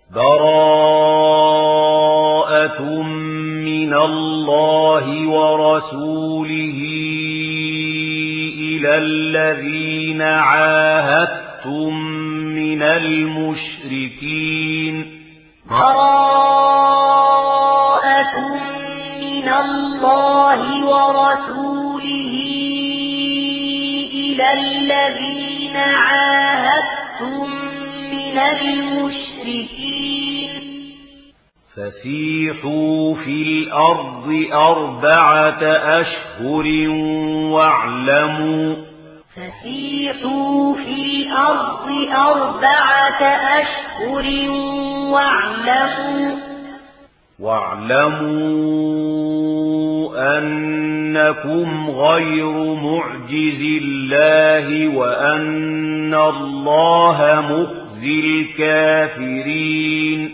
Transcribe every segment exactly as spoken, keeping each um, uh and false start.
براءة من الله ورسوله إلى الذين عاهدتم من المشركين براءة من الله ورسوله إلى الذين عاهدتم من المشركين فسيحوا في الأرض أربعة أشهر واعلموا فسيحوا في الأرض أربعة أشهر واعلموا واعلموا أنكم غير معجز الله وأن الله مخزي الكافرين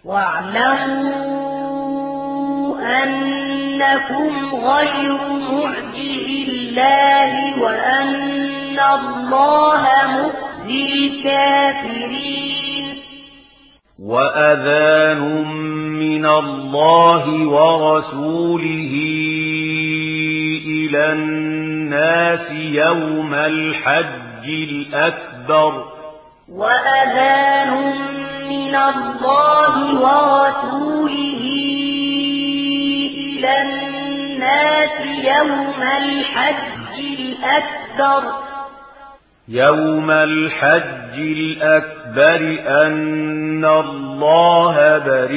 واعلموا أنكم غير معجز الله وأن الله مخزي الكافرين وأذان من الله ورسوله إلى الناس يوم الحج الأكبر وأذان من الله ورسوله إلى الناس يوم الحج الأكبر يوم الحج الأكبر أن الله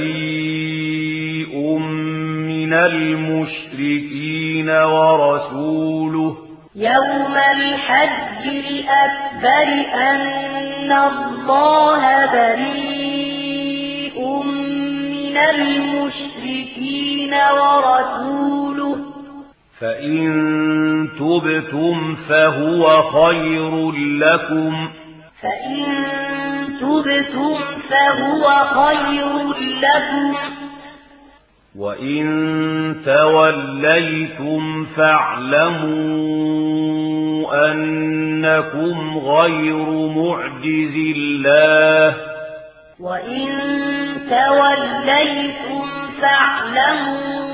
بريء من المشركين ورسوله يوم الحج الأكبر أن الله بريء من المشركين ورسوله فإن تبتم فهو خير لكم فإن تبتم فهو خير لكم وإن توليتم فاعلموا أنكم غير معجز الله وإن توليتم فاعلموا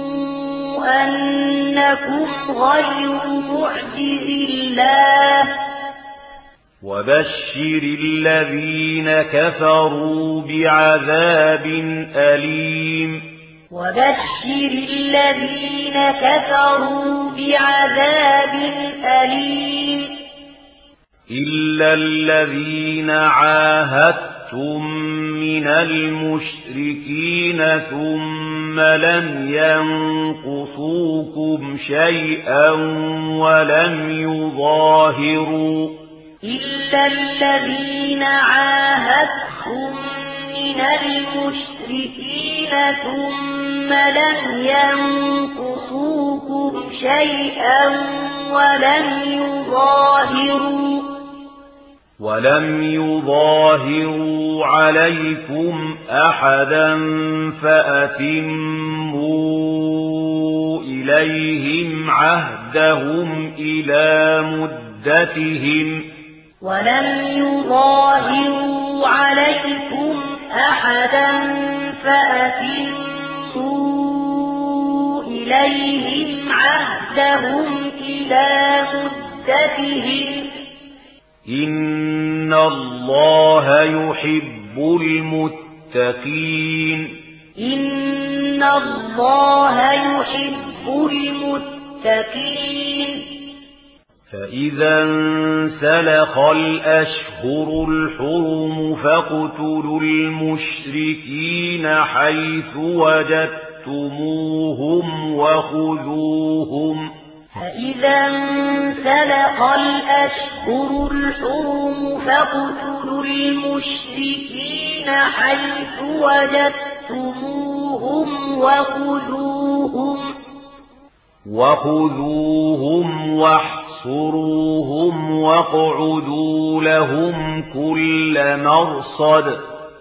أنكم غير معجز الله وبشر الذين كفروا بعذاب أليم وبشر الذين كفروا بعذاب أليم إلا الذين عاهدتم من المشركين ثم لم ينقصوكم شيئا ولم يظاهروا إلا الذين عاهدتم من المشركين ثم لم ينقصوكم شيئا ولم يظاهروا ولم يظاهروا عليكم أحدا فأتموا إليهم عهدهم إلى مدتهم ولم يظاهروا عليكم أحدا فأتموا إليهم عهدهم إلى مدتهم إن الله يحب المتقين إن الله يحب المتقين فإذا انسلخ الأشهر الحرم فاقتلوا المشركين حيث وجدتموهم وخذوهم فإذا انسلخ الأشهر الحرم فاقتلوا المشركين حيث وجدتموهم وخذوهم وخذوهم واحصروهم واقعدوا لهم كل مرصد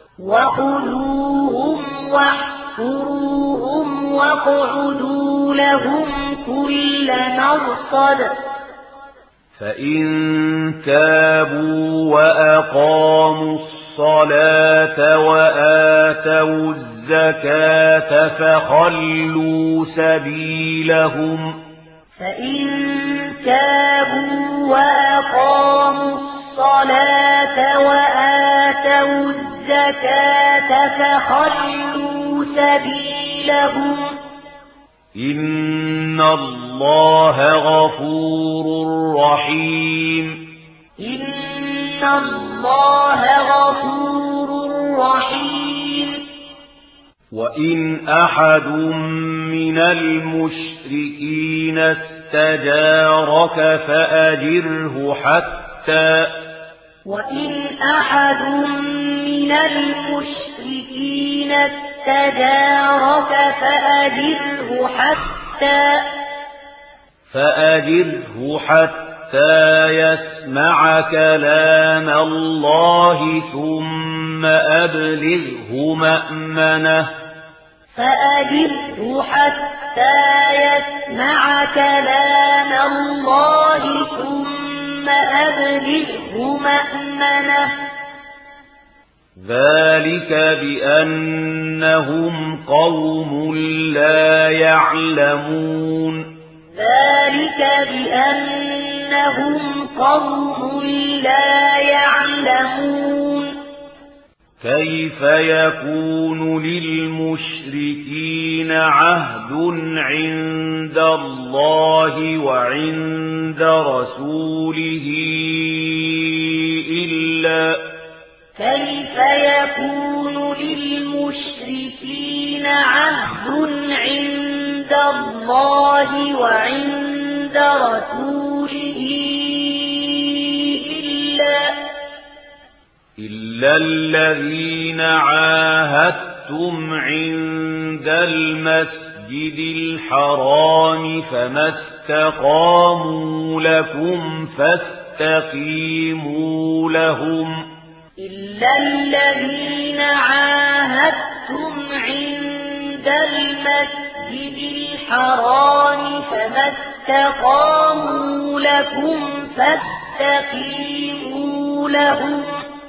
وخذوهم واحصروهم واقعدوا لهم كل مرصد فإن تابوا وأقاموا الصلاة وآتوا وآتوا الزكاة فخلوا سبيلهم فإن تابوا وأقاموا الصلاة وآتوا الزكاة فخلوا سبيلهم إن الله غفور رحيم إن الله غفور رحيم وإن أحد من المشركين استجارك فأجره حتى وإن أحد من المشركين استجارك فأجره حتى فأجره حتى يسمع كلام الله ثم أبلغه مأمنه فأجره حتى يسمع كلام الله ثم أبلغه مأمنه ذلك بأنهم قوم لا يعلمون ذلك بأنهم قوم لا يعلمون كيف يكون للمشركين عهد عند الله وعند رسوله إلا كيف يكون للمشركين عهد عند الله وعند رسوله إلا إلا الذين عاهدتم عند المسجد الحرام فما استقاموا لكم فاستقيموا لهم إلا الذين عاهدتم عند المسجد الحرام فما استقاموا لكم فاستقيموا لهم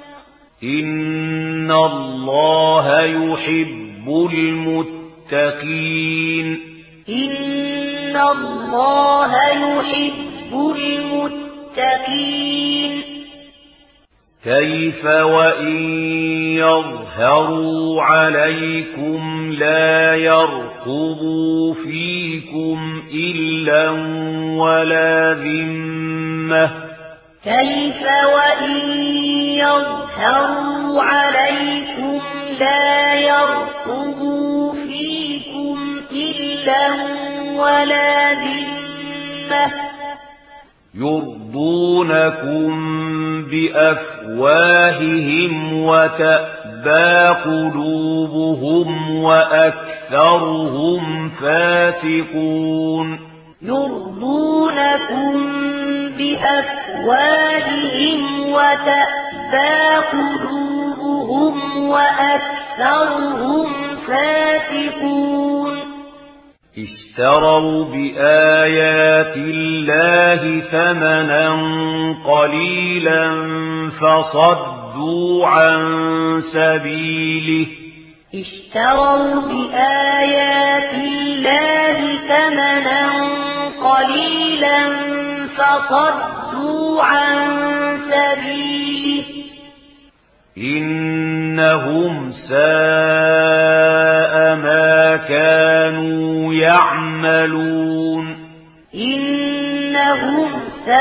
إن الله يحب المتقين إن الله يحب المتقين كيف وإن يظهروا عليكم لا يرقبوا فيكم إلا ولا ذمة كيف وإن يظهروا عليكم لا يرقبوا فيكم إلا ولا ذمة يرضونكم بأفواههم وتأبى قلوبهم وأكثرهم فاسقون يرضونكم بأفواههم وتأبى قلوبهم وأكثرهم فاسقون اشتروا بآيات الله ثمنا قليلا فصدوا عن سبيله اشتروا بآيات الله ثمنا قليلا فصدوا عن سبيله إنهم ساء ما كانوا يعملون إنهم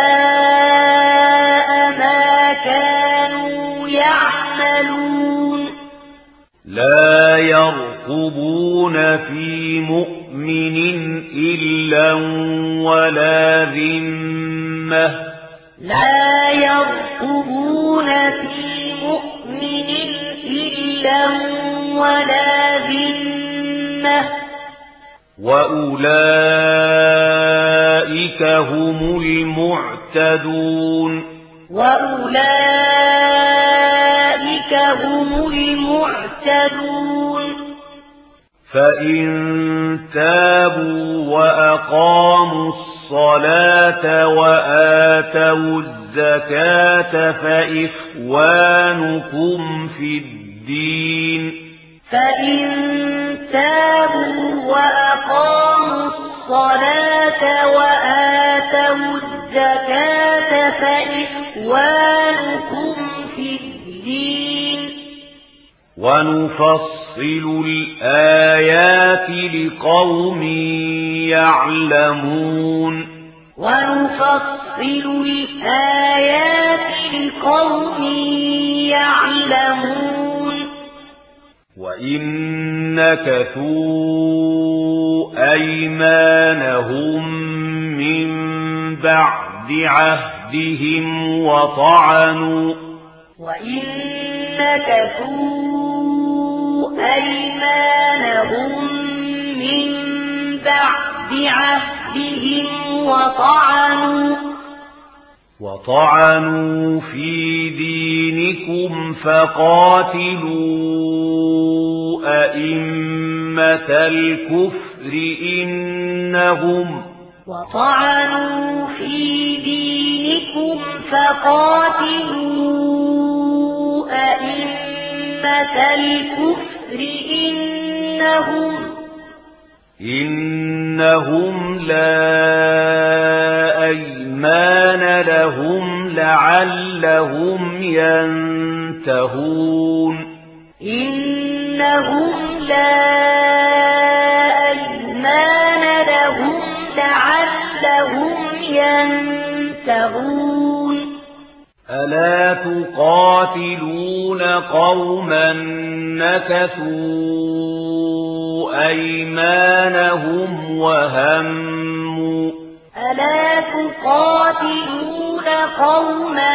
ساء ما كانوا يعملون لا يرقبون في مؤمن إلا ولا ذمة لا يرقبون في مؤمن إلا ولا ذمة وأولئك هم المعتدون وأولئك هم المعتدون فإن تابوا وأقاموا الصلاة وآتوا الزكاة فإخوانكم في الدين فإن تابوا وأقاموا الصلاة وآتوا الزكاة فإخوانكم في الدين ونفصل الآيات لقوم يعلمون ونفصل الآيات لقوم يعلمون وإن نكثوا أيمانهم من بعد عهدهم وطعنوا وإن نكثوا أيمانهم من بعد عهدهم وطعنوا وطعنوا في دينكم فقاتلوا أئمة الكفر إنهم وطعنوا في دينكم فقاتلوا أئمة الكفر إنهم إنهم لا أيمان لهم لعلهم ينتهون إنهم لا أيمان لهم لعلهم ينتهون ألا تقاتلون قوما نكثوا أيمانهم وهموا ألا تقاتلون قوما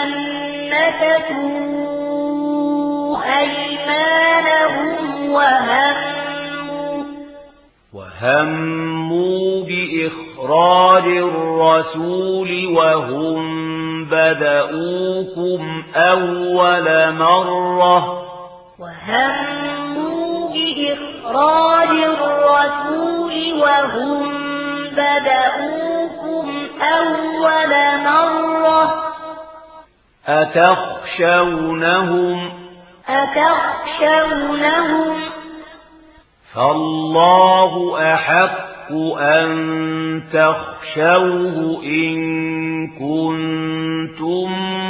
نكثوا أيمانهم وهموا وهموا بإخراج الرسول وهم بدؤوكم أول مرة وهموا بإخراج الرسول وهم بدؤوكم أول مرة أتخشونهم أتخشونهم فالله أحق أن تخشوه إن كنتم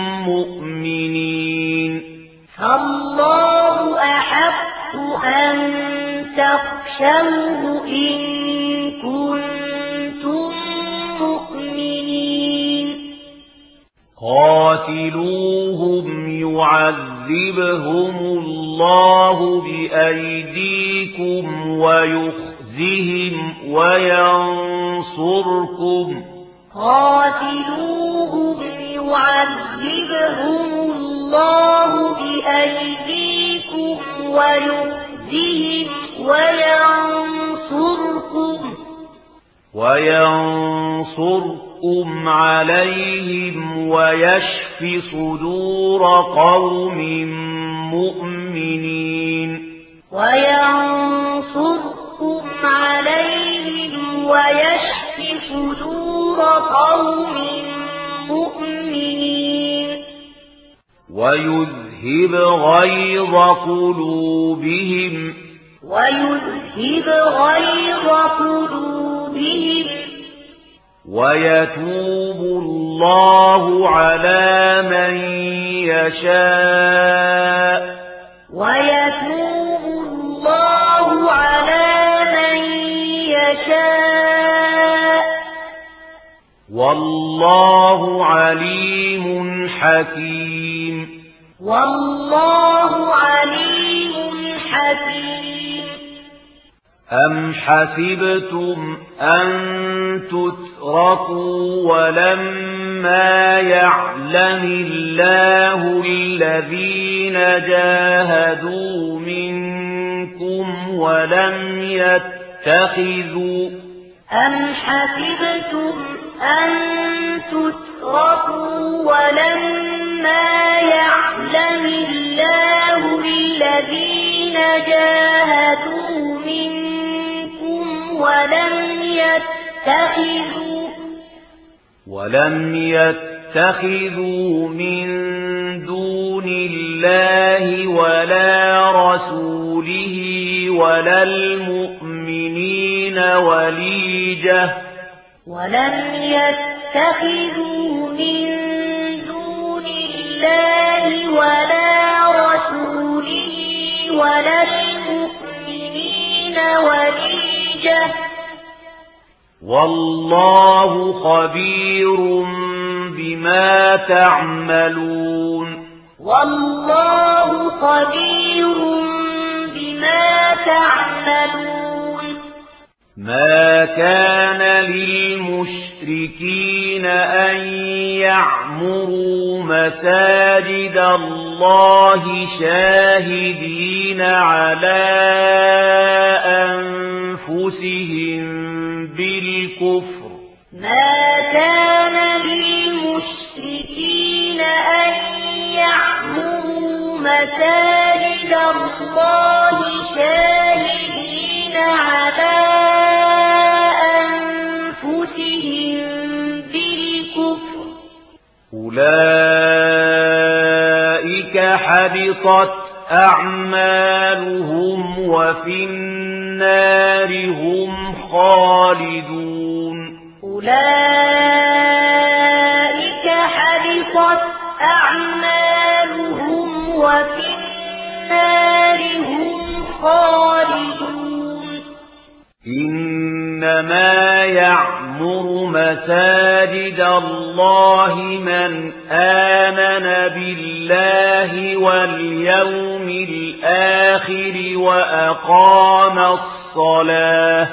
مؤمنين فالله أحق أن تخشوه إن كنتم مؤمنين قاتلوهم يعذبهم الله بأيديكم ويخزهم وينصركم قاتلوهم يعذبهم الله بأيديكم ويخزهم وينصركم وينصركم عليهم ويشف صدور قوم مؤمنين وينصركم عليهم ويشف صدور قوم مؤمنين ويذهب غيظ قلوبهم ويذهب غيظ قلوبهم ويتوب الله على من يشاء ويتوب الله على من يشاء والله عليم حكيم والله عليم حكيم أم حسبتم أن تتركوا ولما يعلم الله الذين جاهدوا منكم ولم يتخذوا أم حسبتم أن تتركوا ولما يعلم الله الذين جاهدوا منكم ولم يتخذوا ولم يتخذوا من دون الله ولا رسوله ولا المؤمنين وليجة ولم يتخذوا من دون الله ولا رسوله ولا المؤمنين وليجة والله خبير بما تعملون والله خبير بما تعملون ما كان للمشركين أن يعمروا مساجد الله شاهدين على أنفسهم بالكفر ما كان للمشركين أن يعمروا مساجد الله شاهدين على أنفسهم بالكفر أولئك حبطت أعمالهم وفي النار هم خالدون أولئك حبطت أعمالهم وفي النار هم خالدون إنما يعمر مساجد الله من آمن بالله واليوم الآخر وأقام الصلاة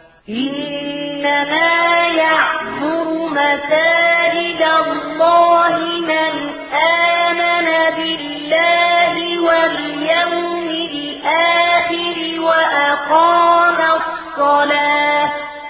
إنما يعمر مساجد الله من آمن بالله واليوم الآخر وأقام الصلاة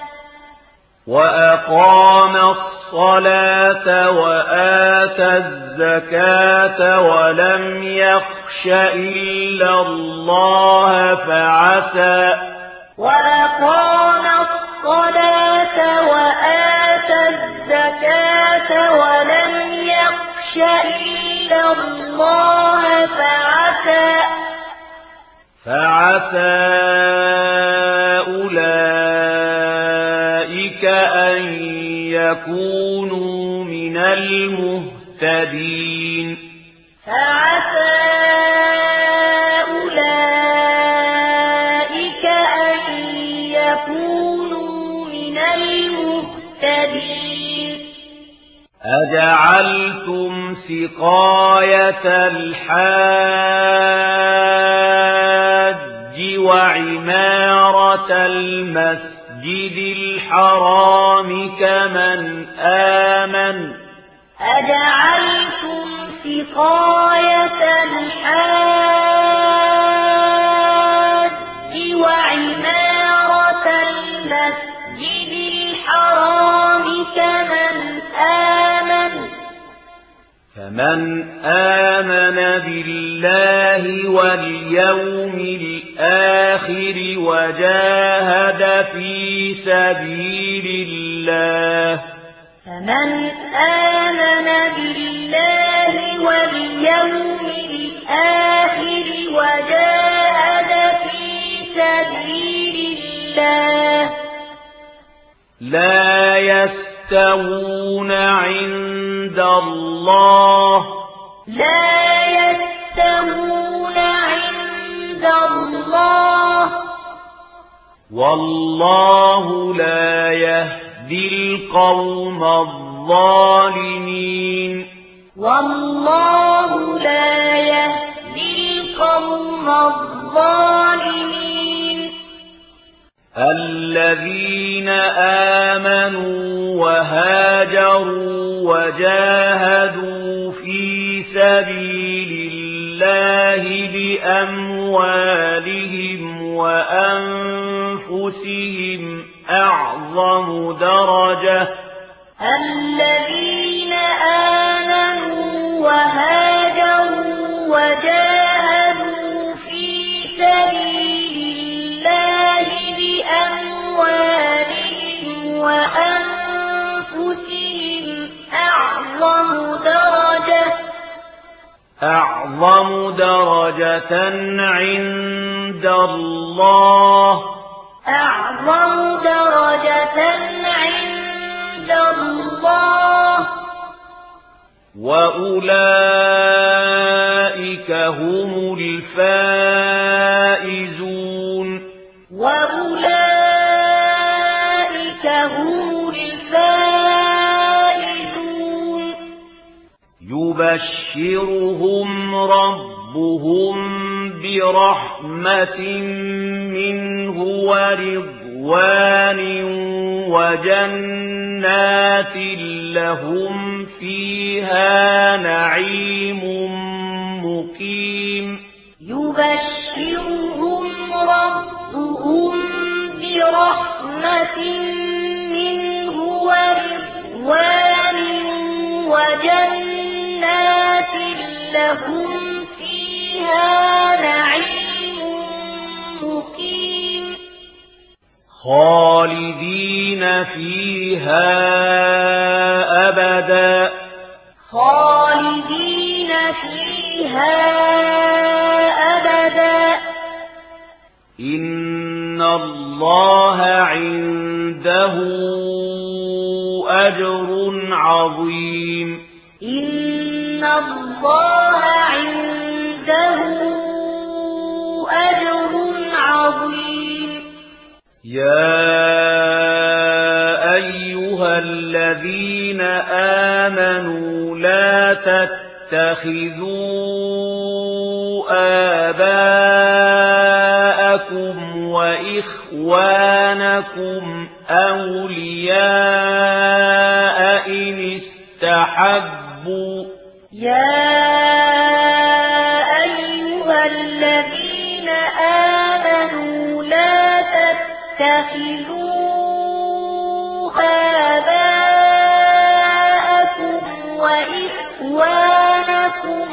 وأقام الصلاة وآتى الزكاة ولم يخش إلا الله فعسى وأقام الصلاة وآتى الزكاة ولم يخش إلا الله فعسى فعسى أولئك أن يكونوا من المهتدين فعسى أولئك أن يكونوا من المهتدين أجعلتم سقاية الحاج وعمارة المسجد الحرام كمن آمن أجعلتم سقاية الحاج وعمارة المسجد الحرام كمن آمن فمن آمن بالله واليوم الآخر وجاهد في سبيل الله فمن آمن بالله واليوم الآخر وجاهد في سبيل الله لا يستوون عند الله لا يستوون عند الله والله لا يهدي القوم الظالمين والله لا يهدي القوم الظالمين الذين آمنوا وهاجروا وجاهدوا في سبيل الله بأموالهم وأنفسهم أعظم درجة الذين آمنوا وهاجروا وجاهدوا في سبيل الله بأموالهم وأنفسهم أعظم درجة أعظم درجة عند عند الله أعظم درجة عند الله وأولئك هم الفائزون وأولئك هم الفائزون يبشرهم ربهم برحمة منه ورضوان وجنات لهم فيها نعيم مقيم يبشرهم ربهم برحمة منه ورضوان وجنات لهم فيها نعيم مقيم خالدين فيها أبدا خالدين فيها أبدا إن الله عنده أجر عظيم إن الله عنده أجر عظيم يا أيها الذين آمنوا لا تتخذوا آباءكم وإخوانكم أولياء إن استحبوا يا أيها الذين آمنوا لا تتخذوا آباءكم وإخوانكم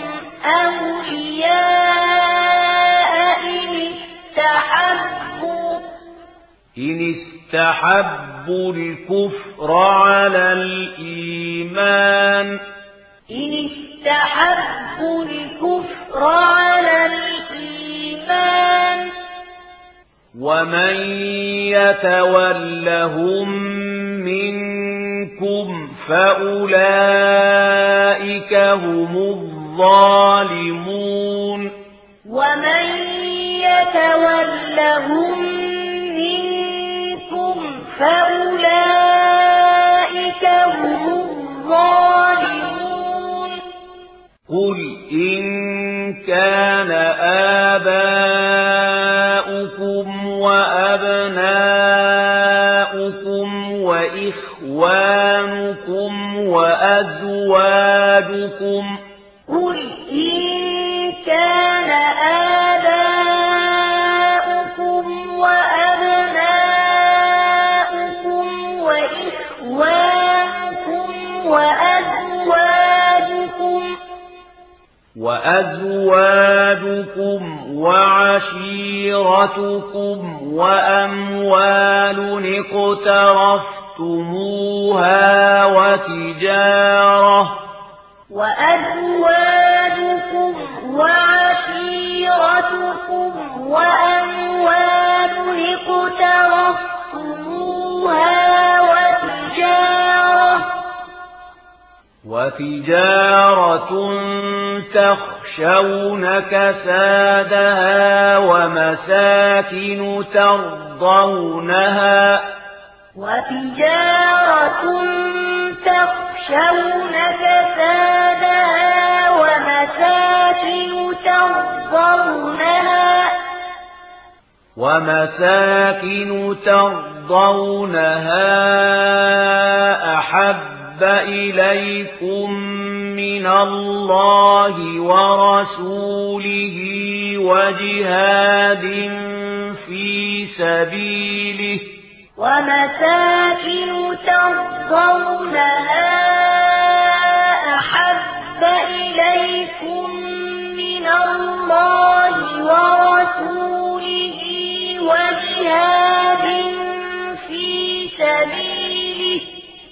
أولياء إن استحبوا إن استحبوا الكفر على الإيمان إن استحبوا الكفر على الإيمان ومن يتولهم منكم فأولئك هم الظالمون ومن يتولهم منكم فأولئك هم الظالمون قل إن كان آباؤكم وأبناؤكم وإخوانكم وأزواجكم قل إن كان آباؤكم وأبناؤكم وإخوانكم وأزواجكم وأزواجكم وعشيرتكم وأموال اقترفتموها وتجارة وأزواجكم وعشيرتكم وأموال اقترفتموها وتجارة وتجارة تخشون كسادها ومساكن ترضونها وتجارة تخشون كسادها ومساكن ترضونها ومساكن ترضونها أحب إليكم من الله ورسوله وجهاد في سبيله ومساكن ترضونها أحب إليكم من الله ورسوله وجهاد في سبيله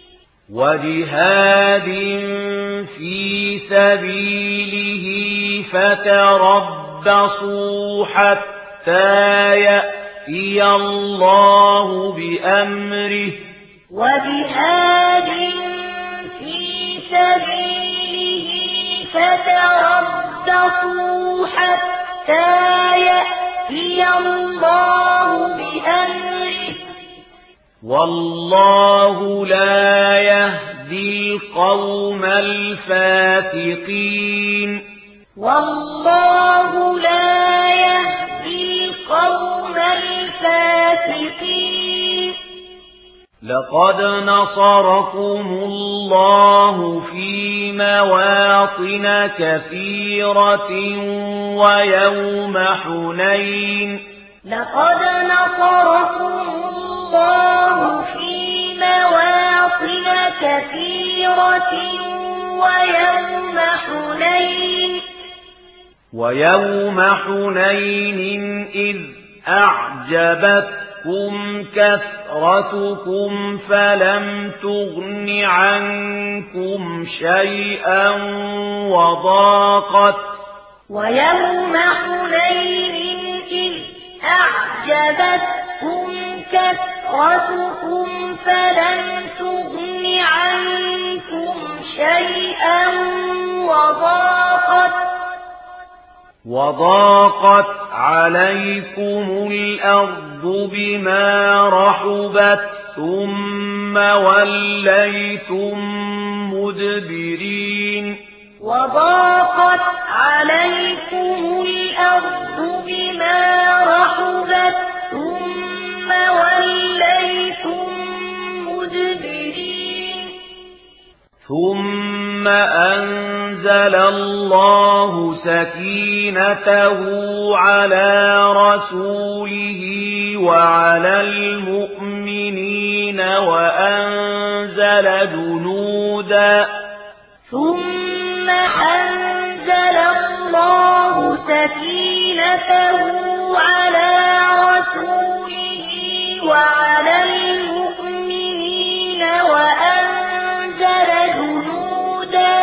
وجهاد في سبيله فتربصوا حتى حتى يأتي الله بأمره وجهاد في سبيله فتربصوا حتى يأتي الله بأمره والله لا يهدي القوم الفاسقين والله لا يهدي القوم الفاسقين لقد نصركم الله في مواطن كثيرة ويوم حنين لقد نصركم الله في مواطن كثيرة ويوم حنين ويوم حنين إذ أعجبتكم كثرتكم فلم تغن عنكم شيئا وضاقت ويوم حنين إذ أعجبتكم كثرتكم فلم تغن عنكم شيئا وضاقت وضاقت عليكم الأرض بما رحبت ثم وليتم مدبرين وضاقت عليكم الأرض بما رحبت ثم وليتم مدبرين ثم أنزل الله سكينته على رسوله وعلى المؤمنين وأنزل جنودا ثم أنزل الله سكينته على رسوله وعلى المؤمنين وأنزل جنودا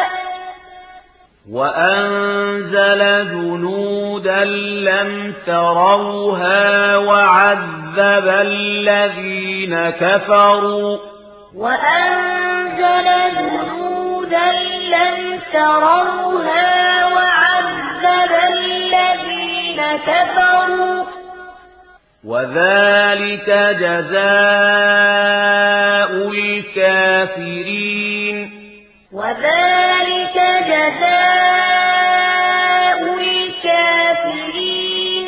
وأنزل جنودا لم تروها وعذب الذين كفروا وأنزل جنودا لم تروها وعذب الذين كفروا وذلك جزاء الكافرين وذلك جزاء الكافرين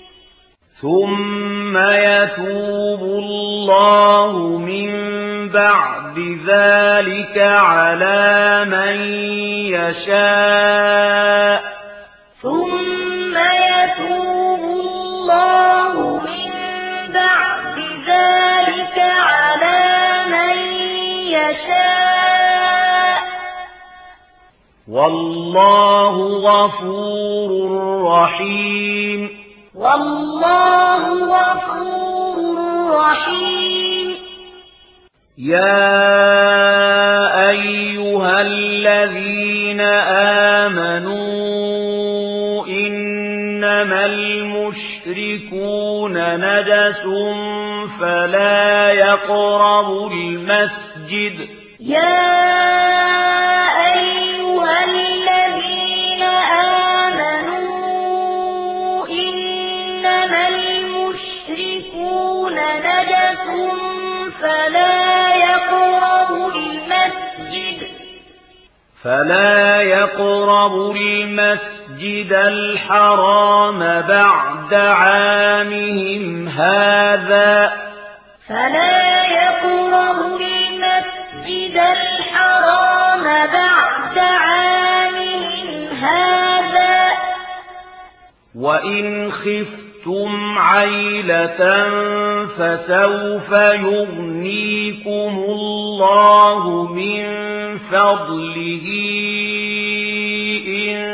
ثم يتوب الله من بعد ذلك على من يشاء ثم يتوب الله من بعد ذلك على من يشاء والله غفور رحيم والله غفور رحيم يا أيها الذين آمنوا إنما المشركون نجس فلا يقربوا المسجد يا أيها الذين آمنوا إنما المشركون نجس فلا يقربوا المسجد فلا يقربوا المسجد الحرام بعد عامهم هذا فلا يقربوا المسجد الحرام بعد عامهم هذا وإن خفتم عيلة فسوف يغنيكم الله من فضله إن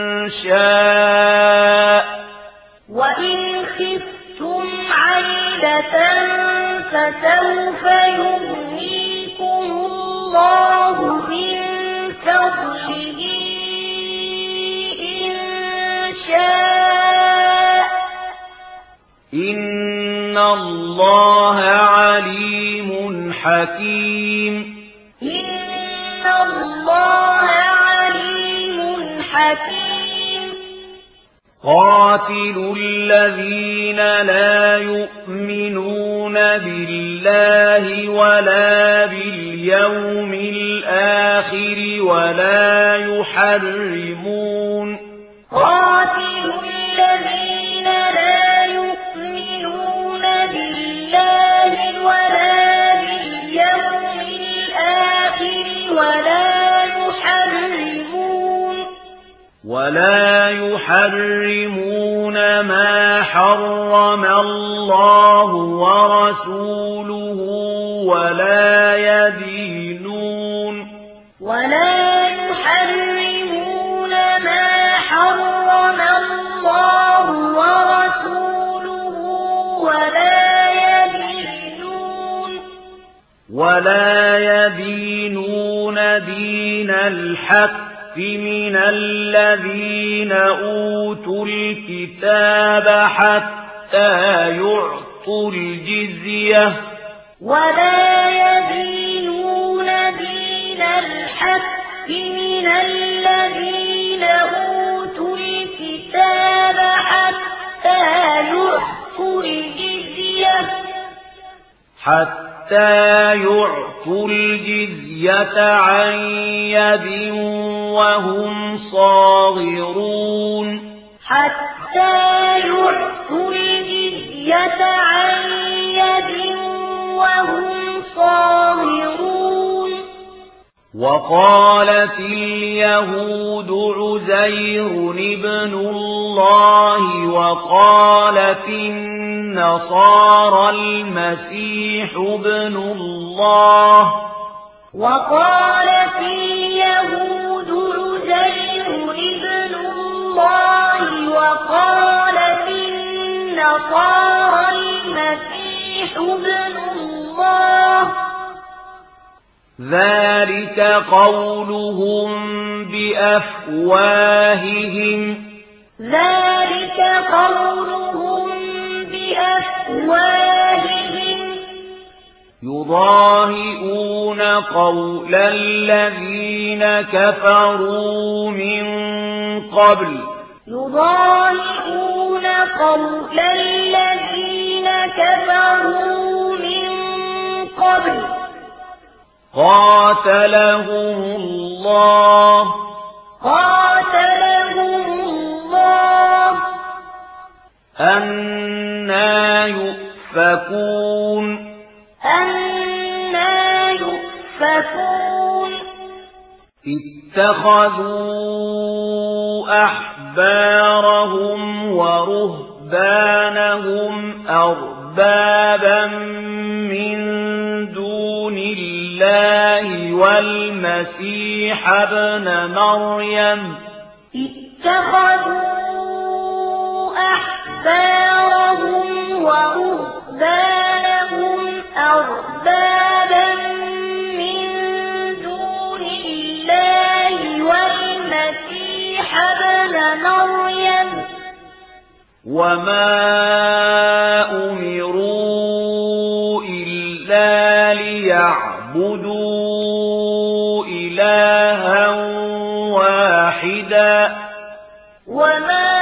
شاء وإن خفتم عيلة فسوف يغنيكم الله من فضله إن شاء إن الله عليم حكيم إن الله عليم حكيم قاتلوا الذين لا يؤمنون بالله ولا باليوم الآخر ولا يحرمون قاتلوا الذين لا يؤمنون بالله ولا باليوم الآخر ولا يحرمون ولا يحرمون ما حرم الله ورسوله ولا يدينون ولا يحرمون ما حرم الله ورسوله ولا يدينون ولا يدينون دين الحق من الذين أوتوا الكتاب حتى يعطوا الجزية ولا يدينون دين الحق من الذين أوتوا الكتاب حتى يعطوا الجزية حتى يعطوا الجزية عن يد وهم صاغرون حتى يعطوا الجزية عن يد وهم صاغرون وقالت اليهود عزير ابن الله وقالت النصارى المسيح ابن الله وقالت اليهود عزير ابن الله وقالت النصارى المسيح ابن الله ذلك قولهم بأفواههم ذلك قولهم بأفواههم يضاهئون قول الذين كفروا من قبل يضاهئون قول الذين كفروا من قبل قاتلهم الله قاتلهم الله أنى يؤفكون أنى يؤفكون اتخذوا أحبارهم ورهبانهم أربابا من دون الله والمسيح ابن مريم اتخذوا أحبارهم ورهبانهم أربابا من دون الله والمسيح ابن مريم وما أمروا إلا ليعبدوا إلها واحدا وما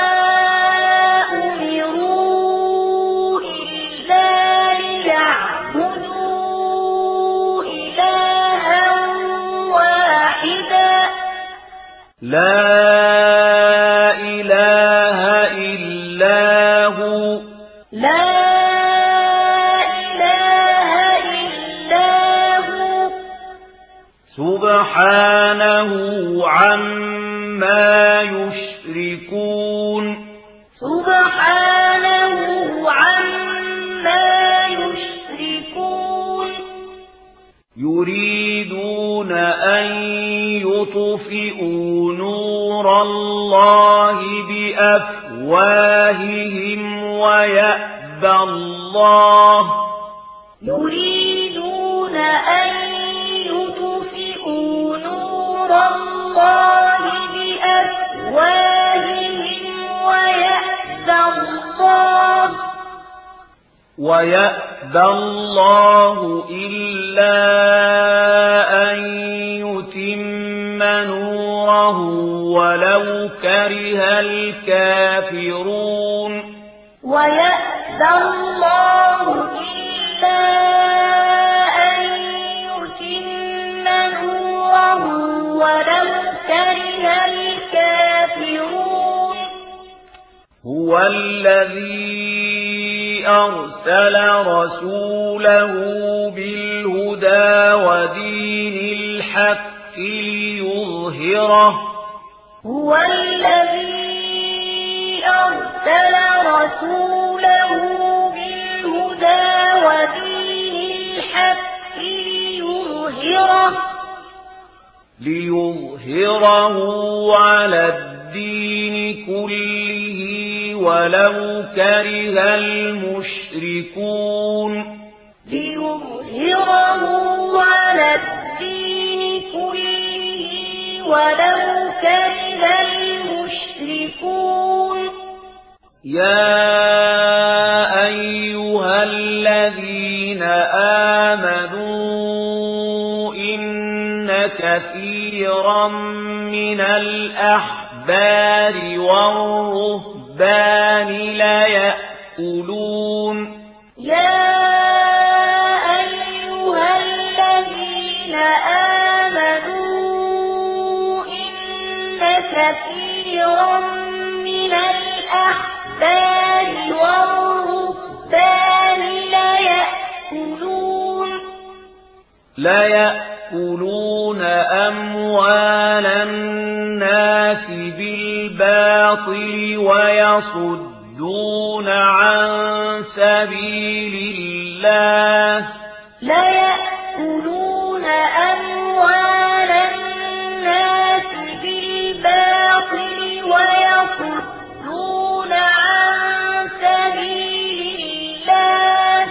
أمروا إلا ليعبدوا إلها واحدا لا إله إلا هو لا إله إلا هو سبحانه عما يشركون سبحانه عما يشركون يريدون أن يطفئوا نور الله بأفواههم ويأبى الله يريدون أن يطفئوا نور الله بأفواههم ويأبى الله ويأبى الله إلا أن يتم نوره ولو كره الكافرون ويأبى الله إلا أن يتم نوره ولو كره الكافرون هو الذي أرسل رسوله بالهدى ودين الحق ليظهره هو الذي أرسل رسوله بالهدى ودين الحق ليظهره ليظهره على الدين كله ولو كره المشركون ليظهره على الدين كله ولو كره المشركون يا أيها الذين آمنوا إن كثيرا من الأحبار والرهبان ليأكلون يا أيها الذين آمنوا إن كثيرا من الأحبار والرهبان ليأكلون ليأكلون أموال الناس بالباطل ويصدون عن سبيل الله ليأكلون أموال الناس بالباطل ويصدون عن سبيل الله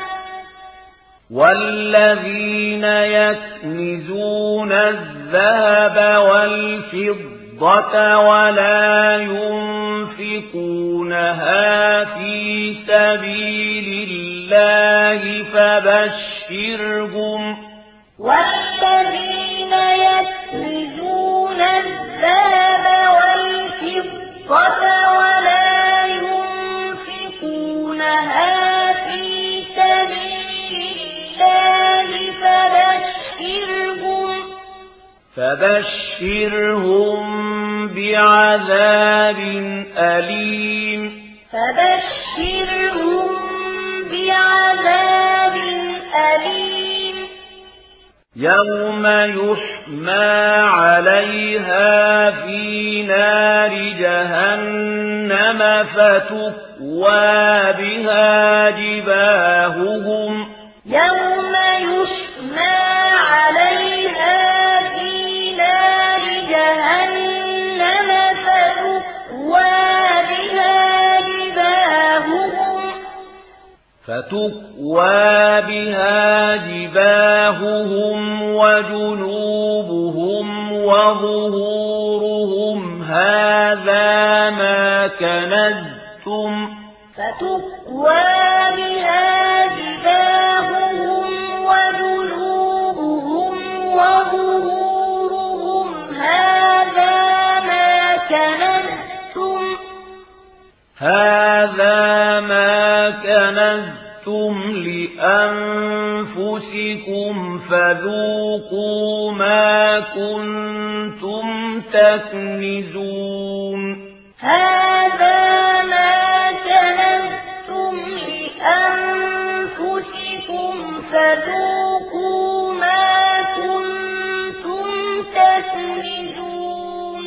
والذين يكنزون الذهب والفضة ولا ينفقونها في سبيل الله فبشرهم والذين يكنزون الذهب والفضة ولا ينفقونها في سبيل الله فبشرهم فبشرهم بعذاب أليم فبشرهم بعذاب أليم يوم يحمى عليها في نار جهنم فتكوى بها جباههم يوم يحمى عليها في نار جهنم فتكوى بها جباههم فتكوى بها جباههم وجنوبهم وظهورهم هذا ما كنزتم فتكوى بها جباههم وجنوبهم وظهورهم هذا ما كنزتم هذا ما كنزتم لأنفسكم فذوقوا ما كنتم تكنزون هذا ما كنزتم لأنفسكم فذوقوا ما كنتم تكنزون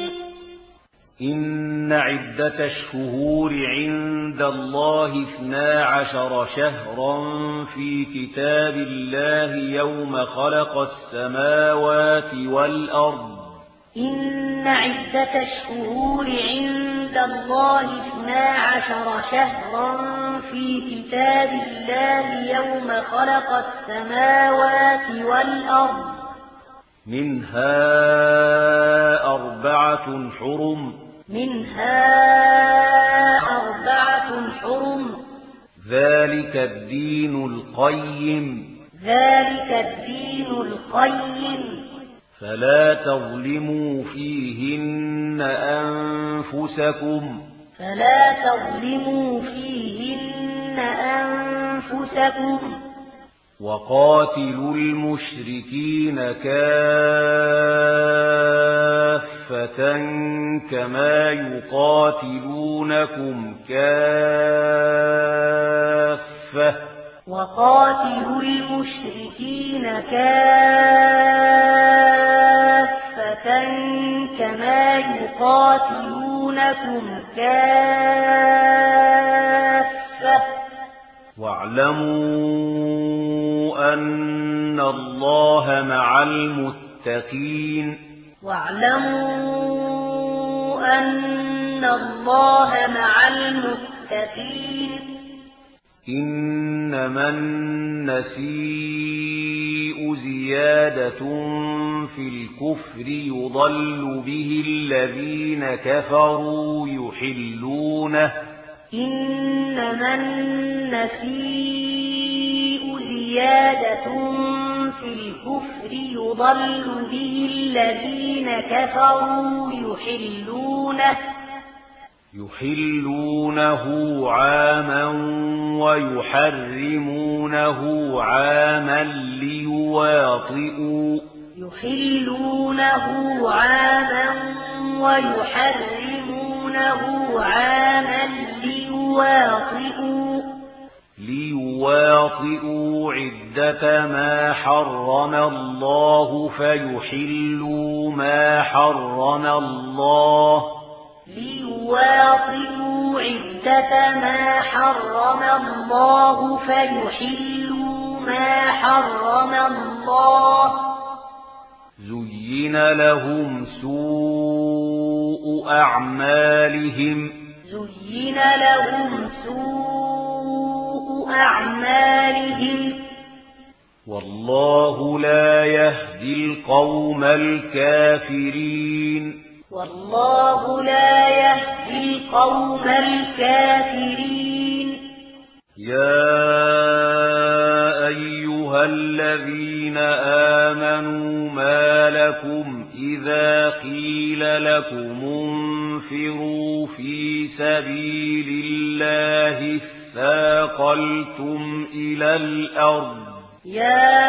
إن عدة الشهور عند الله اثنا عشر شهرا في كتاب الله يوم خلق السماوات والأرض إن عدة الشهور عند الله اثنا عشر شهرا في كتاب الله يوم خلق السماوات والأرض منها أربعة حرم منها أربعة حرم ذلك الدين القيم ذلك الدين القيم فلا تظلموا فيهن أنفسكم فلا تظلموا فيهن أنفسكم وقاتلوا المشركين كافة كما يقاتلونكم كافة وقاتلوا المشركين كافة كما يقاتلونكم كافة واعلموا أن الله مع المتقين واعلموا أن الله مع المتقين إنما النسيء زيادة في الكفر يضل به الذين كفروا يحلونه إنما النسيء زيادة في الكفر يضل به الذين كفروا يحلونه يحلونه عاما ويحرمونه عاما ليواطئوا يحلونه عاما ويحرمونه عاما ليواطئوا ليواطئوا عدة ما حرم الله فيحلوا ما حرم الله ليواطئوا عدة ما حرم الله فيحلوا ما حرم الله زين لهم سوء أعمالهم زين لهم سوء أعمالهم والله لا يهدي القوم الكافرين والله لا يهدي القوم الكافرين يا أيها الذين آمنوا ما لكم إذا قيل لكم انفروا في سبيل الله اثاقلتم إلى الأرض يا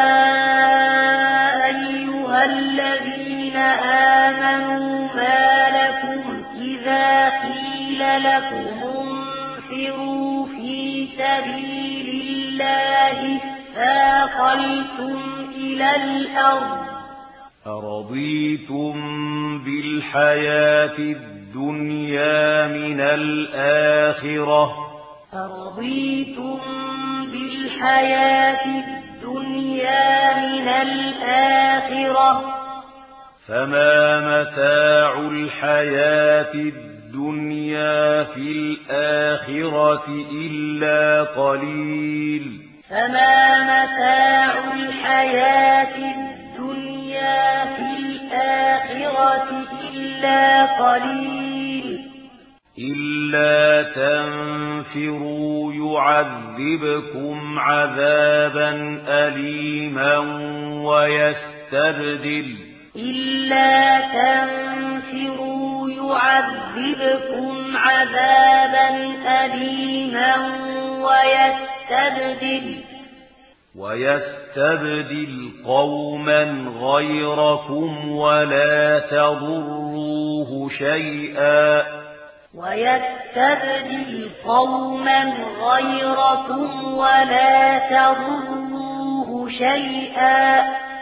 أيها الذين آمنوا ما لكم إذا قيل لكم انفروا في سبيل الله اثاقلتم إلى الأرض أرضيتم بالحياة الدنيا من الآخرة أرضيتم بالحياة الدنيا من الآخرة فما متاع الحياة الدنيا في الآخرة إلا قليل فما متاع الحياة الدنيا في الآخرة إلا قليل إلا تنفروا يعذبكم عذابا أليما ويستبدل إلا تنفروا يعذبكم عذابا أليما ويستبدل ويستبدل قوما غيركم ولا تضروه شيئا ويستبدل قوما غيركم ولا تضروه شيئا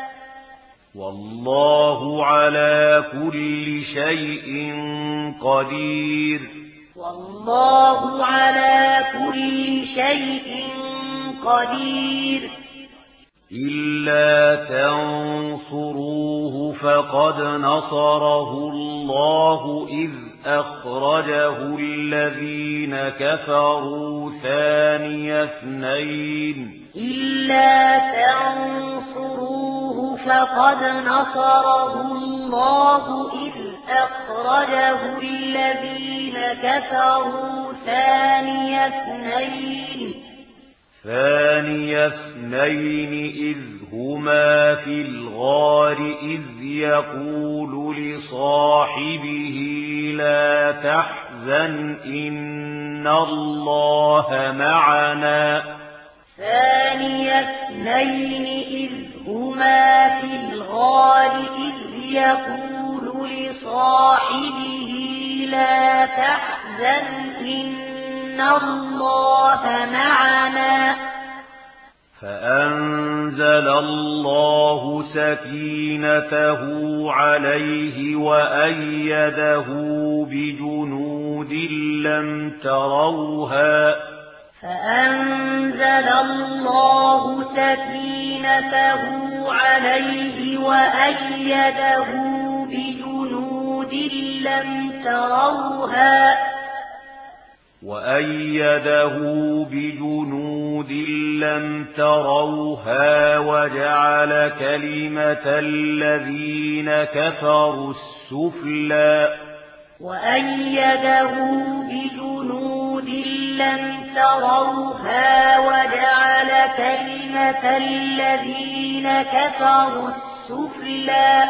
والله على كل شيء قدير والله على كل شيء قدير إلا تنصروه فقد نصره الله إذ أخرجه الذين كفروا ثاني اثنين إلا تنصروه فقد نصره الله إذ أخرجه الذين كفروا ثاني اثنين ثاني اثنين إذ هما في الغار إذ يقول لصاحبه لا تحزن إن الله معنا ثاني اثنين إذ هما في الغار إذ يقول لصاحبه لا تحزن إن الله معنا فأنزل الله سكينته عليه وأيده بجنود لم تروها فأنزل الله سكينته عليه وأيده بجنود لم تروها وأيده بجنود لم تروها وجعل كلمة الذين كفروا السفلى وأيده بجنود لم تروها وجعل كلمة الذين كفروا السفلى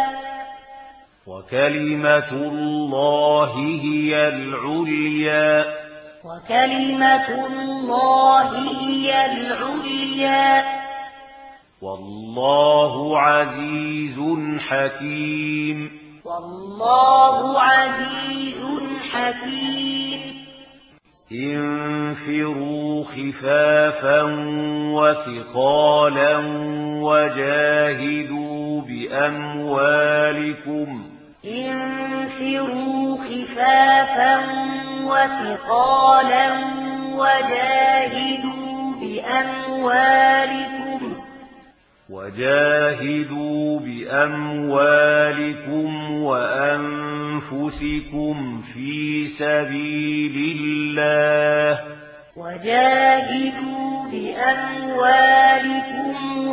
وكلمة الله هي العليا وكلمة الله هي العليا والله عزيز حكيم والله عزيز حكيم انفروا خفافا وثقالا وجاهدوا بأموالكم انفروا خفافا وثقالا وجاهدوا بأموالكم وجاهدوا بأموالكم وأنفسكم في سبيل الله وجاهدوا بأموالكم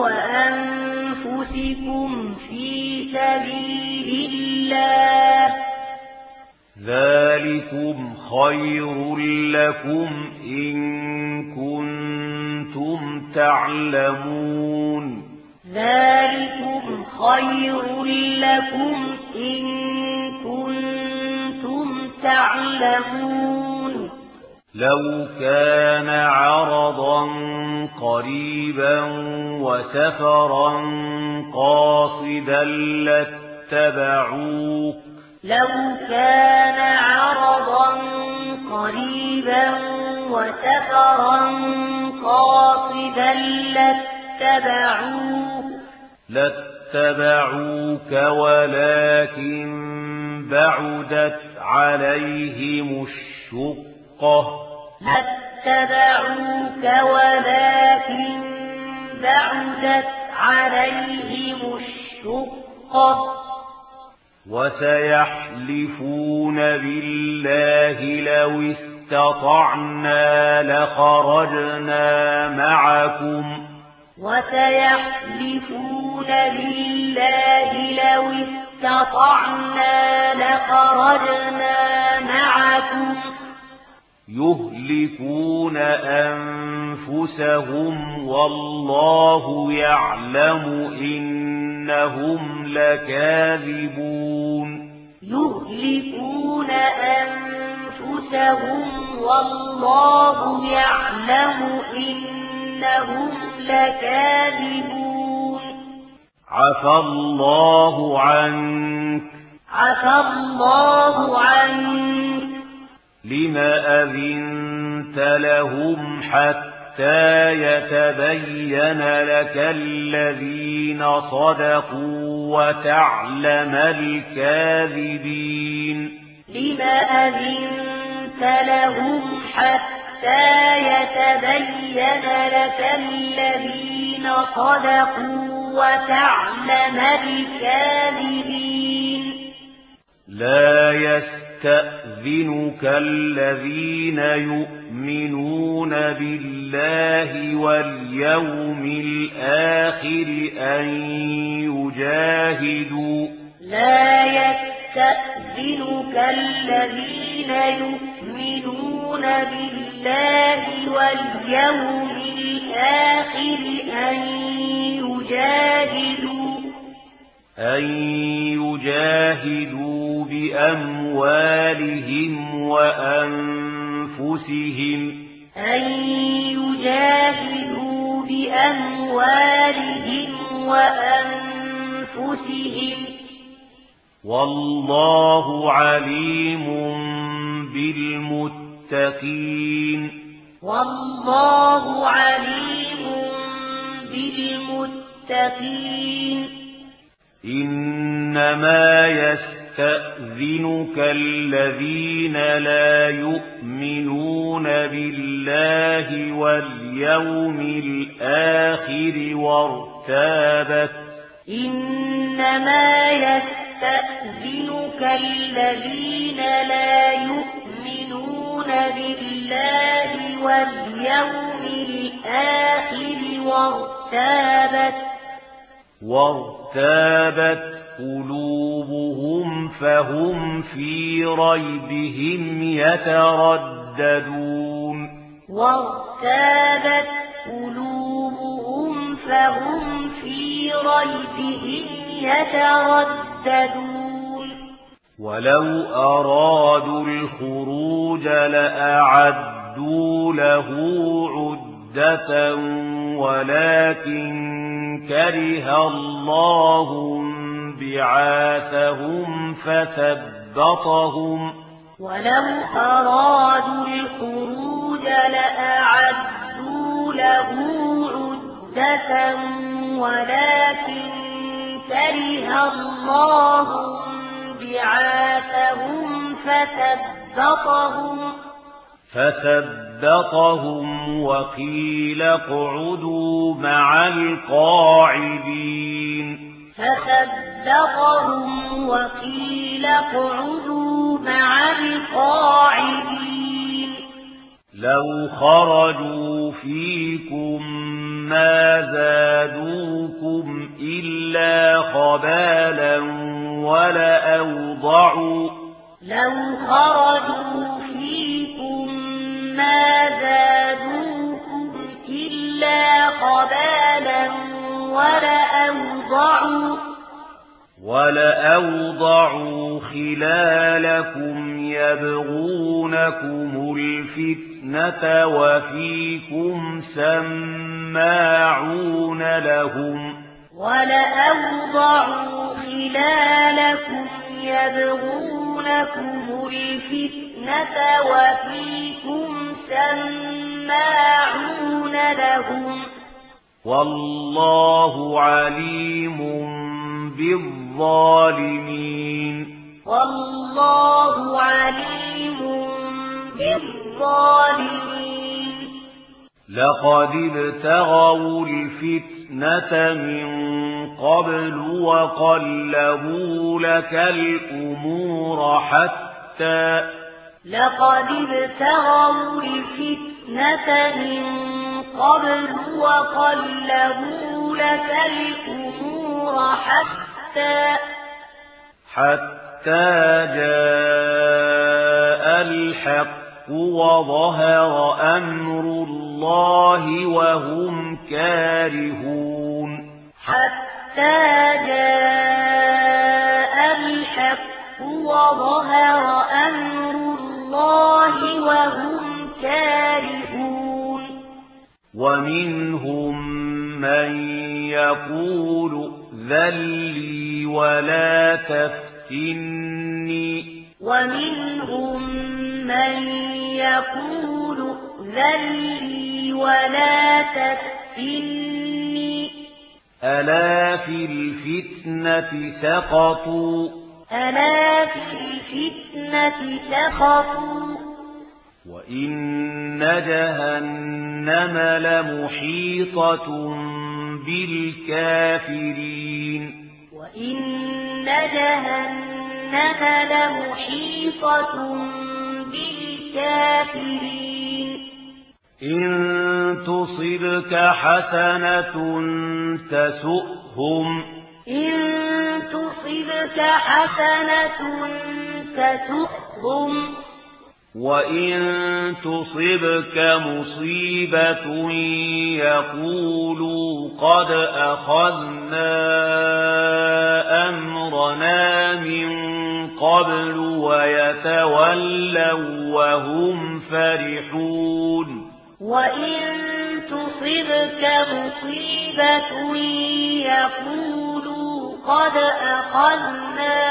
وأنفسكم في سبيل الله ذلكم خير لكم إن كنتم تعلمون ذلكم خير لكم إن كنتم تعلمون لو كان عرضا قريبا وسفرا قاصدا لاتبعوك لو كان عرضا قريبا وسفرا قاصدا لاتبعوك لاتبعوك ولكن بعدت عليهم الشقة لاتبعوك ولكن بعدت عليهم الشقة وسيحلفون بالله لو استطعنا لخرجنا معكم وسيحلفون بالله لو استطعنا لخرجنا معكم يهلكون أنفسهم والله يعلم إنهم لكاذبون يهلكون أنفسهم والله يعلم إنهم لكاذبون عفى الله عنك عفى الله عنك لما أذنت لهم حتى يتبين لك الذين صدقوا وتعلم الكاذبين لما أذنت لهم حتى يتبين لك الذين صدقوا وتعلم الكاذبين لا يستأذنك الذين يؤمنون بالله واليوم الآخر أن يجاهدوا لا يستأذنك الذين يؤمنون بالله واليوم الآخر الآخر أن يجاهدوا أن يجاهدوا بأموالهم وأنفسهم أن يجاهدوا بأموالهم وأنفسهم والله عليم بالمتقين والله عليم بالمتقين إنما يستأذنك الذين لا يؤمنون بالله واليوم الآخر وارتابت إنما يستأذنك الذين لا يؤمنون بالله واليوم الآخر وارتابت وارتابت قلوبهم فهم في ريبهم يترددون وارتابت قلوبهم فهم في ريبهم يترددون ولو أرادوا الخروج لأعدوا له عدة ولكن كره الله بعاثهم فثبطهم ولو أرادوا الخروج لأعدوا له عدة ولكن كره الله بعاثهم فثبطهم فثبطهم وقيل اقعدوا مع القاعدين فثبطهم وقيل اقعدوا مع القاعدين لو خرجوا فيكم ما زادوكم إلا خبالا ولأوضعوا لو خرجوا فيكم ما زادوكم إلا خبالا ولأوضعوا ولأوضعوا خلالكم يبغونكم الفتنة وفيكم سماعون لهم ولأوضعوا خلالكم يبغونكم الفتنة وفيكم سماعون لهم والله عليم بالظالمين والله عليم بالظالمين لقد ابتغوا الفتنة من قبل وقلبوا لك الأمور حتى لقد ابتغوا الفتنة من قبل وقلبوا لك الأمور حتى حتى جاء الحق وظهر أمر الله وهم كارهون حتى جاء الحق وظهر أمر الله وهم كارهون ومنهم من يقول ذلي ولا تفتني ومنهم من يقول ذلي ولا تفتني ألا في الفتنة سقطوا ألا في الفتنة سقطوا وإن جهنم لمحيطة بالكافرين وإن جهنم لمحيطة بالكافرين إن تصبك حسنة تسؤهم إن تصبك حسنة تسؤهم وإن تصبك مصيبة يقولوا قد أخذنا أمرنا من قبل ويتولوا وهم فرحون وإن تصبك مصيبة يقولوا قد أخذنا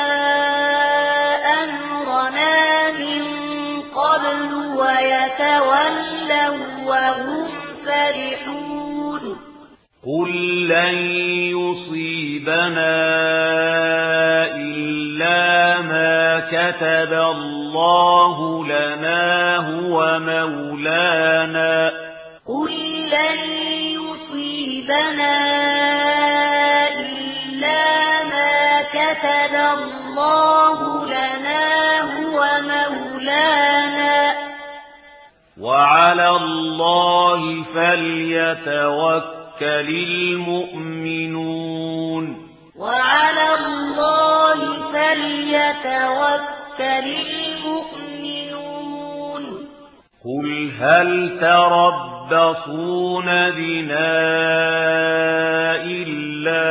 أمرنا من قبل ويتولوا وهم فرحون قل لن يصيبنا إلا ما كتب الله لنا هو مولانا قل لن يصيبنا إلا ما كتب الله لنا هو مولانا وعلى الله فليتوكل المؤمنون وعلى الله فليتوكل المؤمنون قل هل تربصون بنا إلا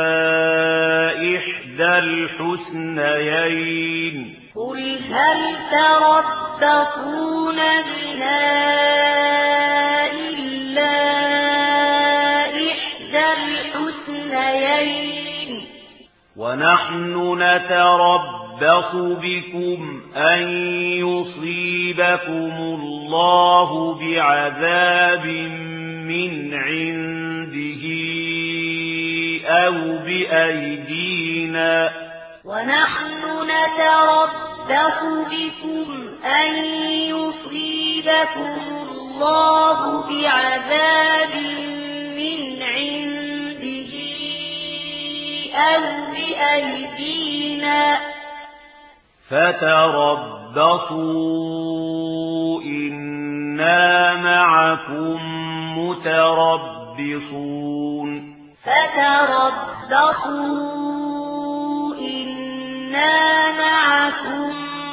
إحدى الحسنيين قل هل تربصون بنا إلا إحدى الحسنيين ونحن نتربص بكم أن يصيبكم الله بعذاب من عنده أو بأيدينا ونحن نتربص بكم أن يصيبكم الله بعذاب من عنده أو بأيدينا فتربصوا إنا معكم متربصون فتربصوا إنا معكم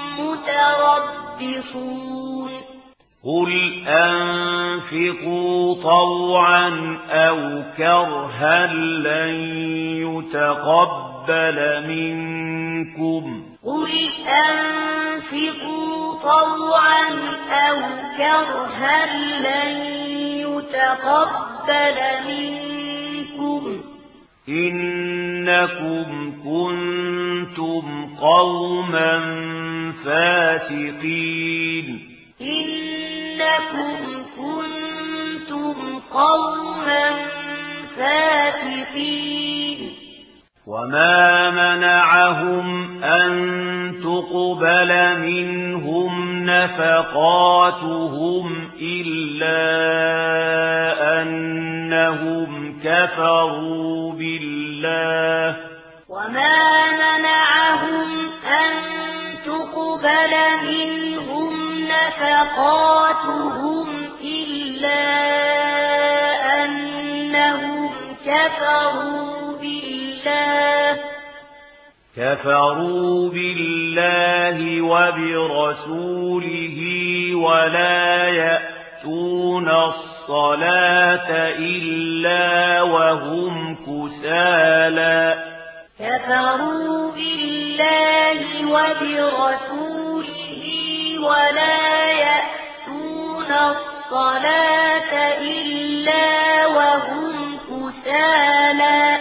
متربصون قل أنفقوا طوعا أو كرها لن يتقبل منكم قل أنفقوا طوعا أو كرها لن يتقبل منكم إنكم كنتم قوما فاسقين إنكم كنتم قوما فاسقين وما منعهم أن تقبل منهم نفقاتهم إلا أنهم كفروا بالله وما منعهم أن تقبل منهم نفقاتهم إلا أنهم كفروا بالله كفروا بالله وبرسوله ولا يأتون الصلاة إلا وهم كسالى كفروا بالله وبرسوله ولا يأتون الصلاة إلا وهم كسالى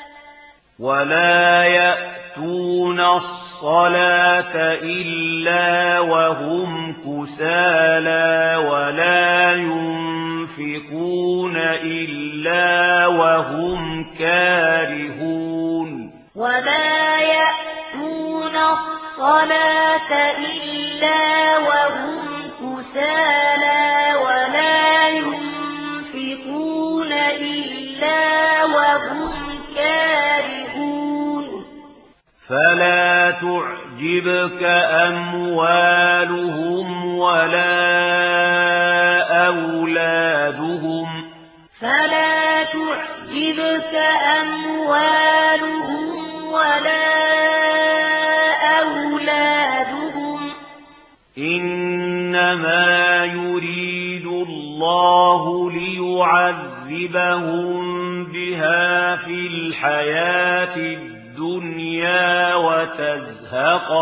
ولا يأتون الصلاة إلا وهم كسالى ولا ينفقون إلا وهم كارهون ولا يأتون الصلاة إلا وهم كسالى ولا ينفقون إلا وهم كارهون فلا تعجبك أموالهم ولا أولادهم فلا تعجبك أموالهم ولا أولادهم إنما إنما يريد الله ليعذبهم بها في الحياة الدنيا وتزهق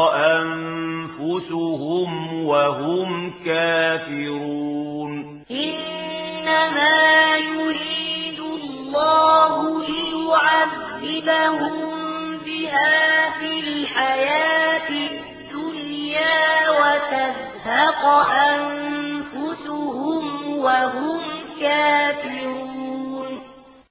أنفسهم وهم كافرون. إنما يريد الله ليعذبهم بها في الحياة الدنيا وتزهق أنفسهم وهم كافرون.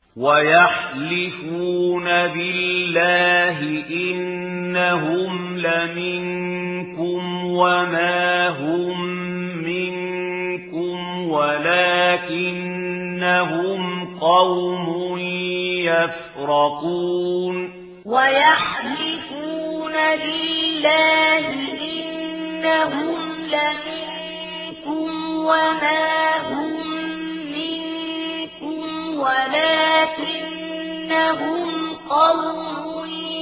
ويحلفون بالله إنهم لمنكم وما هم منكم ولكنهم قوم يفرقون. ويحلفون بالله إنهم لمنكم وما هم منكم ولكنهم قوم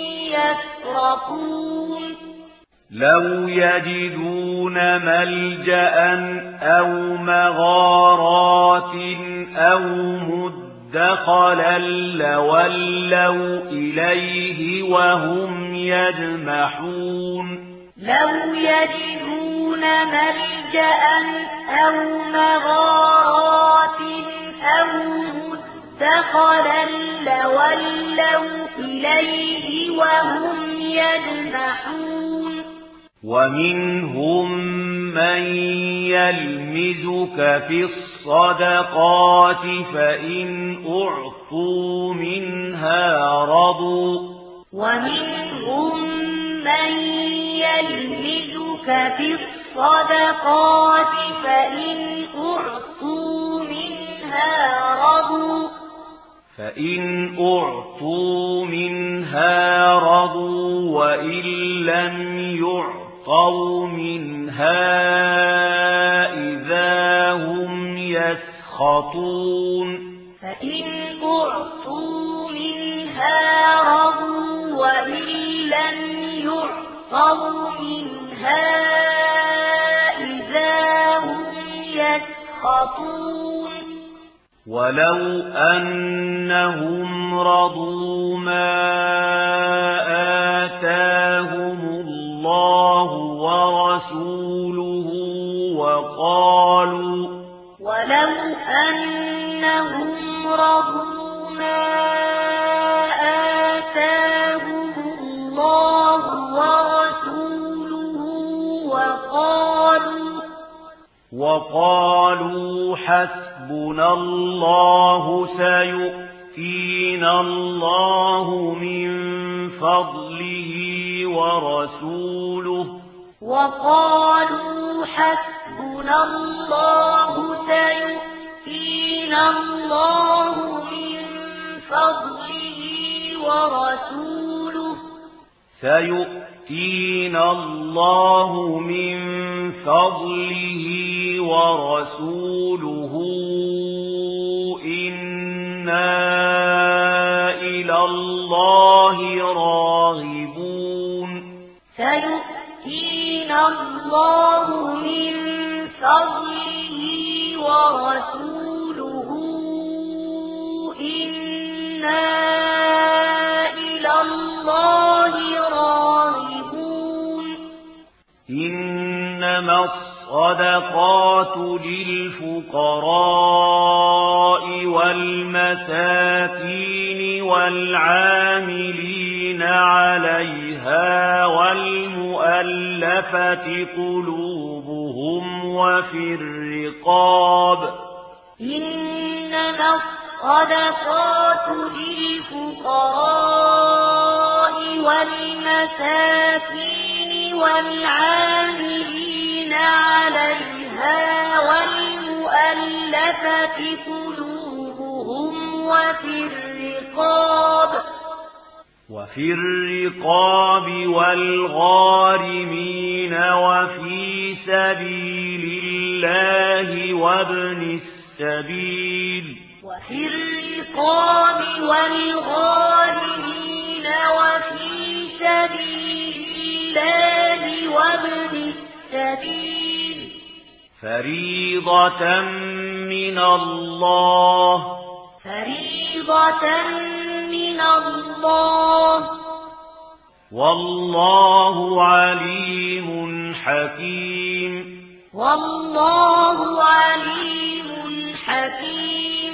يفرقون. لو يجدون ملجأ أو مغارات أو مدخلا لولوا إليه وهم يجمحون. لو يجدون ملجأ أو مغارات أو مدخلا لولوا إليه وهم يجمحون. ومنهم من يلمزك في الصدقات فإن أعطوا منها رضوا. ومنهم من يلمزك في الصدقات فإن أعطوا منها رضوا. فإن أعطوا منها رضوا وإن لم يعطوا منها إذا هم يسخطون. فإن أعطوا منها رضوا وإن لم يعطوا منها إذا هم يسخطون. ولو أنهم رضوا ما آتاهم الله ورسوله وقالوا ولو أنهم رضوا ما آتاهم الله ورسوله وقالوا وقالوا حسبنا الله سيؤتينا الله من فضله ورسوله وقالوا حسبنا الله سيؤتينا الله من فضله ورسوله سيؤتينا الله من فضله ورسوله إنا إلى الله راغبون. سيؤتينا الله من فضله ورسوله إنا إلى الله راغبون. إنما الصدقات للفقراء والمساكين والعاملين عليها والمؤلفة قلوبهم وفي الرقاب. إنما الصدقات للفقراء والمساكين والعاملين عليها والمؤلفة قلوبهم وفي الرقاب وفي الرقاب والغارمين وفي سبيل الله وابن السبيل. وفي الرقاب والغارمين وفي سبيل الله وابن السبيل. فريضة من الله فريضة من الله والله عليم حكيم والله عليم حكيم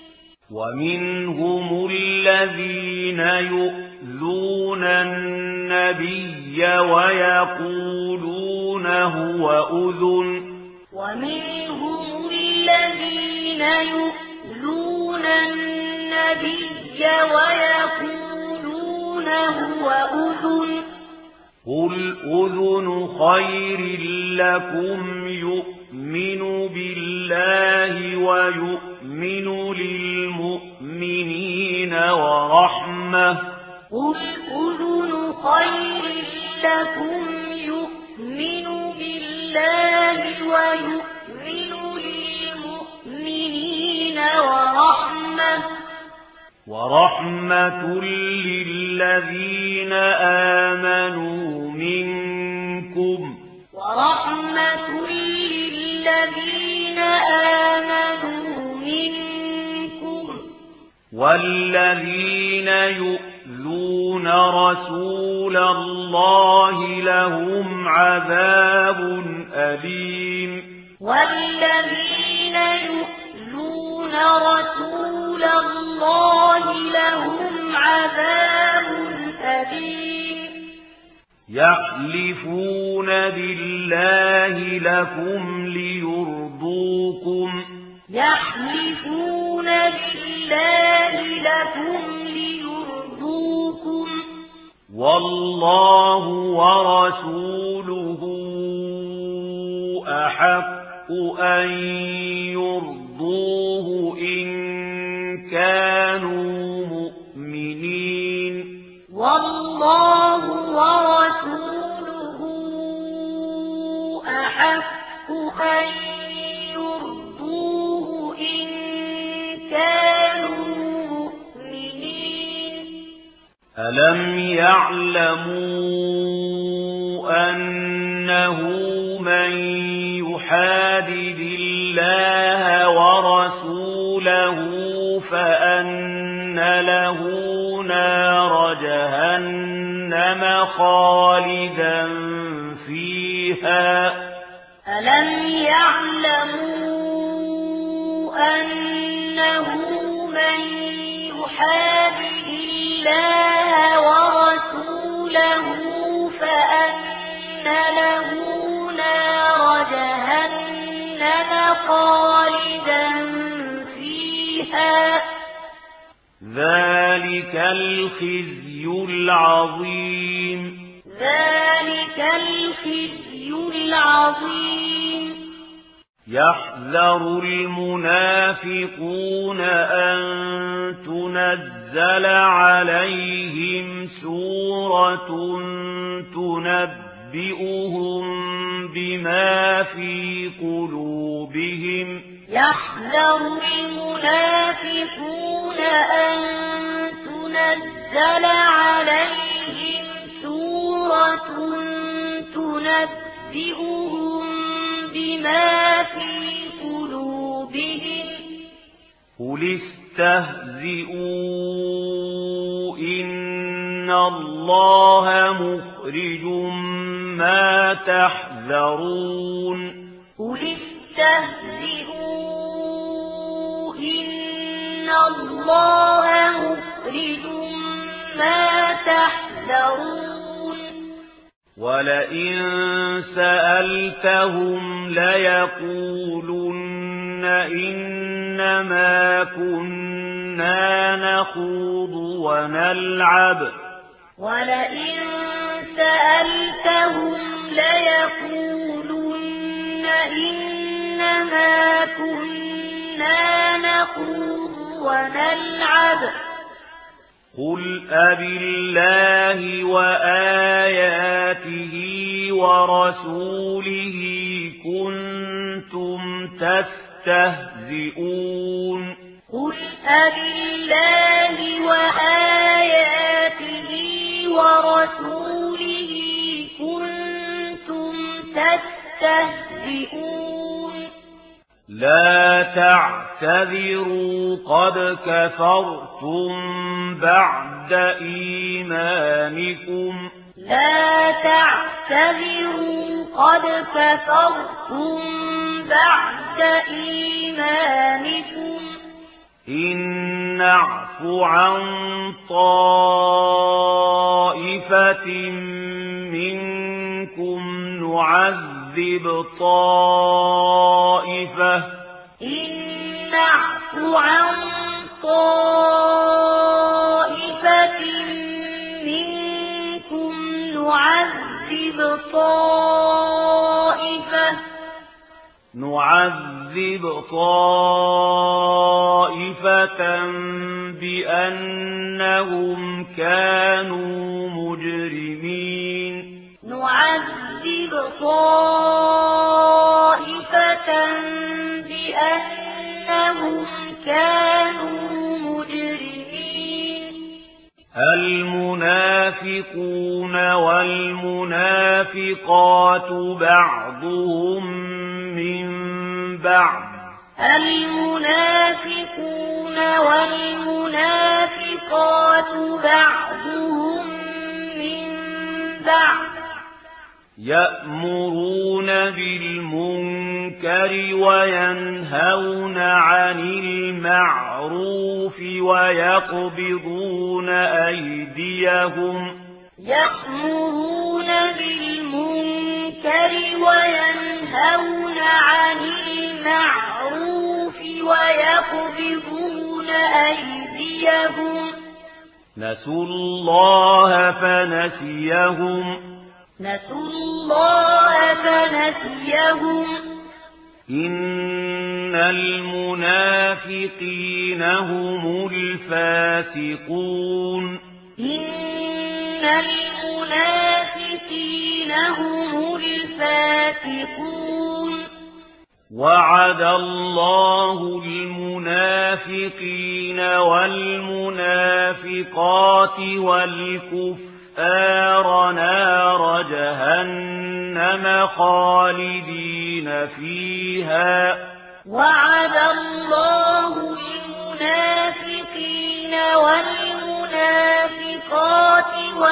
ومنهم الذين يؤذون النبي ويقولون هو أذن ومنهم الذين يؤذون النبي ويقولون هو أذن قل أذن خير لكم يؤمن بالله ويؤمن للمؤمنين ورحمة قل أذن خير لكم يؤمن بالله ويؤمن للمؤمنين ورحمة ورحمة للذين آمنوا منكم ورحمة للذين آمنوا منكم والذين يؤذون رسول الله لهم عذاب أليم والذين يؤذون رسول الله لهم عذاب أليم يحلفون بالله لكم ليرضوكم يحلفون بالله لكم ليرضوكم والله ورسوله أحق أن يرضوه إن كانوا مؤمنين والله ورسوله أحق أن يرضوه إن كانوا مؤمنين ألم يعلموا أنه من يحادد الله ورسوله فأن له نار جهنم خالدا فيها ألم يعلموا أنه من يحادد الله ورسوله فأن له نار جهنم خالدا فيها ذلك الخزي العظيم ذلك الخزي العظيم يحذر المنافقون أن تنزل عليهم سورة تنبئهم بما في قلوبهم يحذر المنافقون أن تنزل عليهم سورة تنبئهم بما في قلوبهم قل استهزئوا إن الله مخرج ما تحذرون قل استهزئوا إن الله مخرج ما تحذرون ولئن سألتهم ليقولن إنما كنا نخوض ونلعب ولئن سألتهم ليقولن إنما كنا نخوض ونلعب قل أبالله وآياته ورسوله كنتم تستهزئون قل أبالله وآياته ورسوله كنتم تستهزئون تعتذروا قد كفرتم بعد إيمانكم لا تعتذروا قد كفرتم بعد إيمانكم إن نعف عن طائفة منكم نعذب طائفة إن نعف عن طائفة منكم نعذب طائفة نعذب طائفة بأنهم كانوا مجرمين نعذب طائفة بأنهم كانوا مجرمين المنافقون والمنافقات بعضهم من بعض المنافقون والمنافقات بعضهم من بعض يأمرون بالمنكر وينهون عن المعروف ويقبضون أيديهم يأمرون بالمنكر وينهون عن المعروف ويقبضون أيديهم نسوا الله فنسيهم نسوا الله فنسيهم إن المنافقين هم الفاسقون إن المنافقين هم الفاسقون وعد الله المنافقين والمنافقات والكفار نار جهنم خالدين فيها وعد الله المنافقين والمنافقات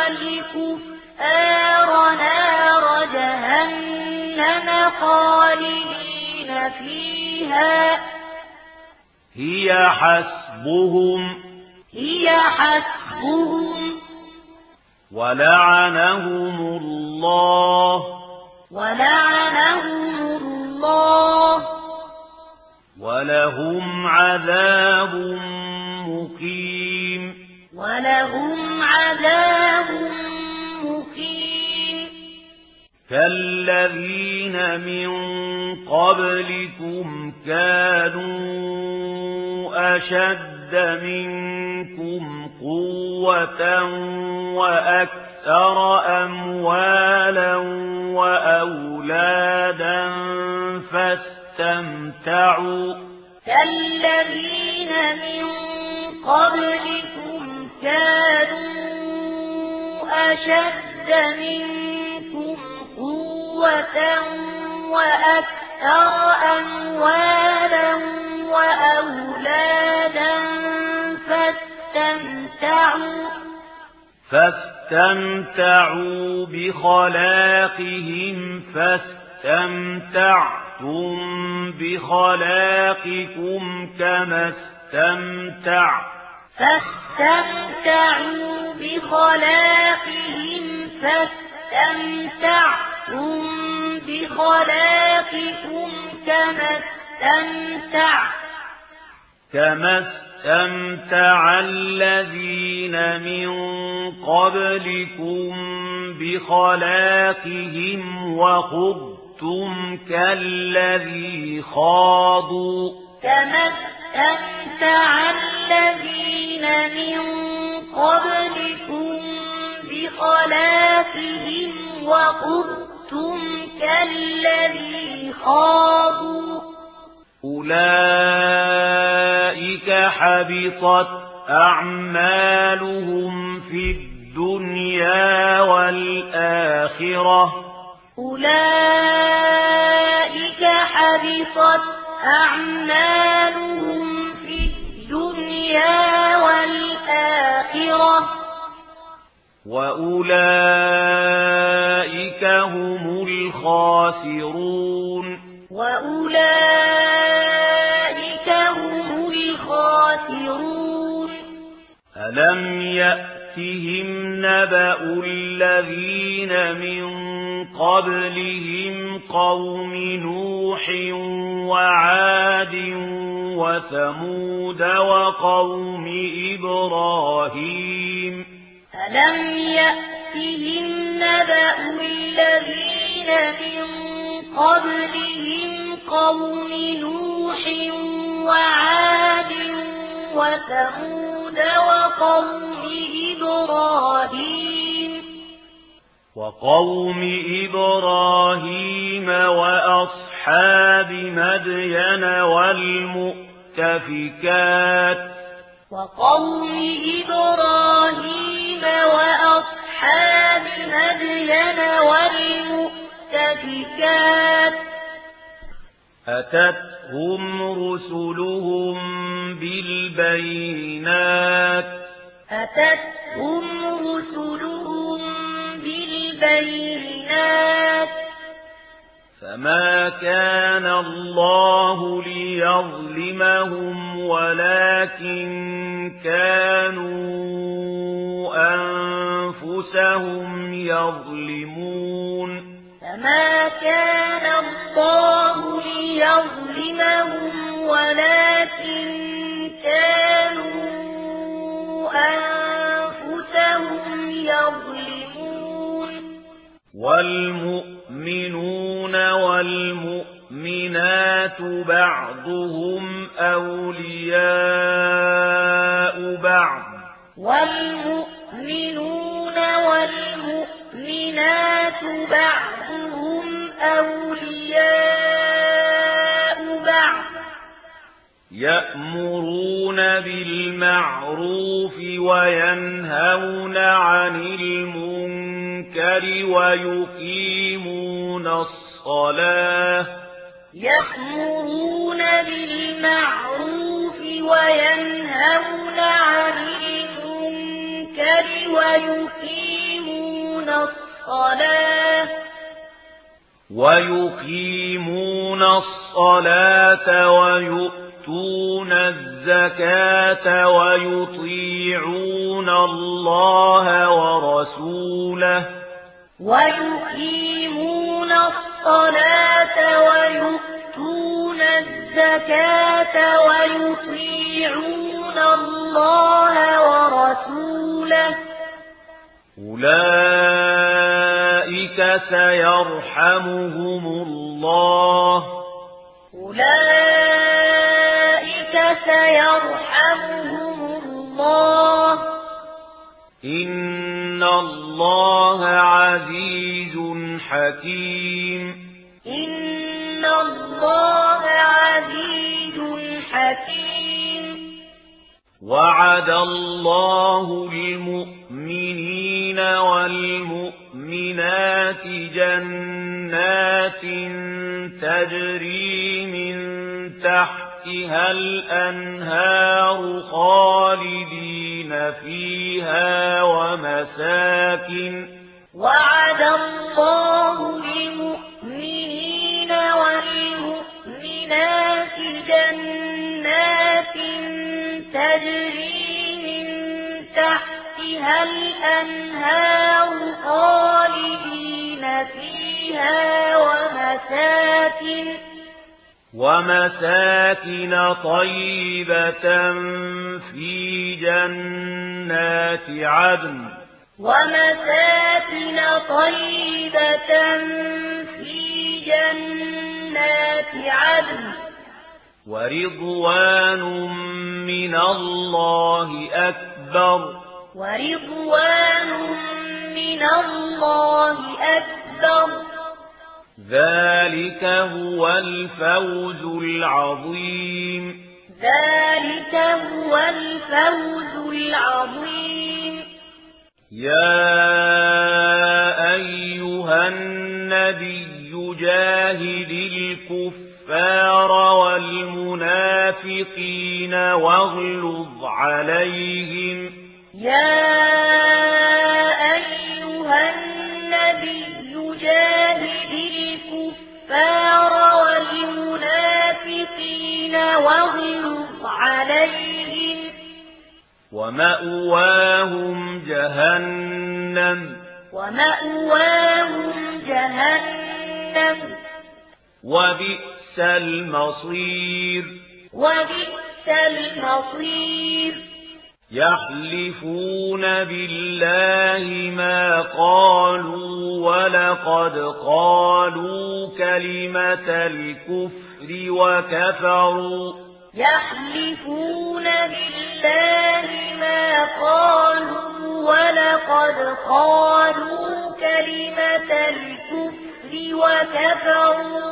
والكفار نار جهنم خالدين فيها هي حسبهم هي حسبهم ولعنهم الله ولعنهم الله ولهم عذاب مقيم ولهم عذاب مقيم كالذين من قبلكم كانوا أشد منكم قوة وأكثر أموالا وأولادا فاستمتعوا كالذين من قبلكم كانوا أشد منكم قوة وأكثر أموالا وأولادا فاستمتعوا فاستمتعوا بخلاقهم فاستمتعتم بخلاقكم كما استمتع فاستمتعوا بخلاقهم فاستمتعتم بخلاقكم كما استمتع كما استمتع الذين من قبلكم بخلاقهم وخضتم كالذي خاضوا كما استمتع الذين من قبلكم بخلاقهم وخضتم كالذي خاضوا أولئك حبطت أعمالهم في الدنيا والآخرة أولئك حبطت أعمالهم في الدنيا والآخرة وأولئك هم الخاسرون وأولئك هم الخاسرون ألم يأتهم نبأ الذين من قبلهم قوم نوح وعاد وثمود وقوم إبراهيم ألم يأتهم نبأ الذين من قبلهم قوم نوح وعاد وثمود وقوم إبراهيم وقوم إبراهيم وأصحاب مدين والمؤتفكات وقوم إبراهيم وأصحاب مدين والمؤتفكات أتتهم رسلهم بالبينات أتتهم رسلهم بالبينات فما كان الله ليظلمهم ولكن كانوا أنفسهم يظلمون فما كان الله ليظلمهم ولكن كانوا أنفسهم يظلمون والمؤمنون والمؤمنات بعضهم أولياء بعض والمؤمنون والمؤمنات بعضهم أولياء بعض يأمرون بالمعروف وينهون عن المنكر ويقيمون الصلاة يأمرون بالمعروف وينهون عن المنكر ويقيمون الصلاة ويقيمون الصلاة ويؤتون الزكاة ويطيعون الله ورسوله ويقيمون الصلاة ويؤتون الزكاة ويطيعون الله ورسوله أولئك سيرحمهم الله أولئك سيرحمهم الله إن الله عزيز حكيم إن الله عزيز حكيم وعد الله المؤمنين والمؤمنات جنات تجري من تحتها الأنهار خالدين فيها ومساكن وعد الله المؤمنين والمؤمنات جنات تجري من تحتها الأنهار خالدين فيها ومساكن ومساكن طيبة في جنات عدن ومساكن طيبة في جنات عدن ورضوان من الله أكبر ورضوان من الله أكبر ذلك هو الفوز العظيم ذلك هو الفوز العظيم يا أيها النبي جاهد الكفار والمشركين ومأواهم جهنم ومأواهم جهنم وبئس المصير وبئس المصير يحلفون بالله ما قالوا ولقد قالوا كلمة الكفر وكفروا يحلفون بالله ما قالوا ولقد قالوا كلمة الكفر وكفروا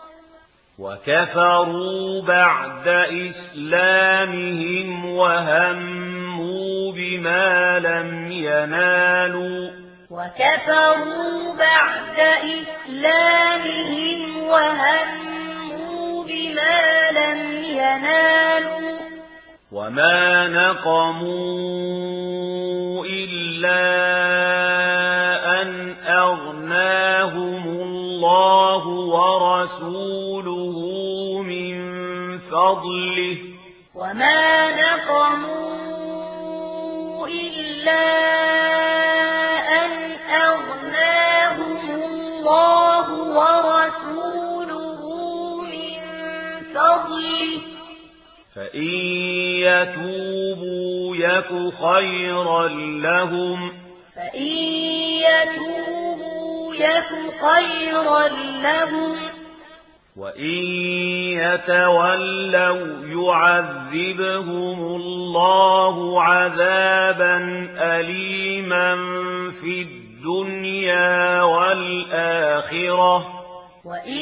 وكفروا بعد إسلامهم وهموا بما لم ينالوا وكفروا بعد إسلامهم وهموا بما لم ينالوا وما نقموا إلا أن أغناهم الله ورسوله من فضله وما نقموا إلا أن أغناهم الله ورسوله من فضله فإن يتوبوا يك خيرا لهم فإن يتوبوا يك خيرا لهم وإن يتولوا يعذبهم الله عذابا أليما في الدنيا والآخرة وإن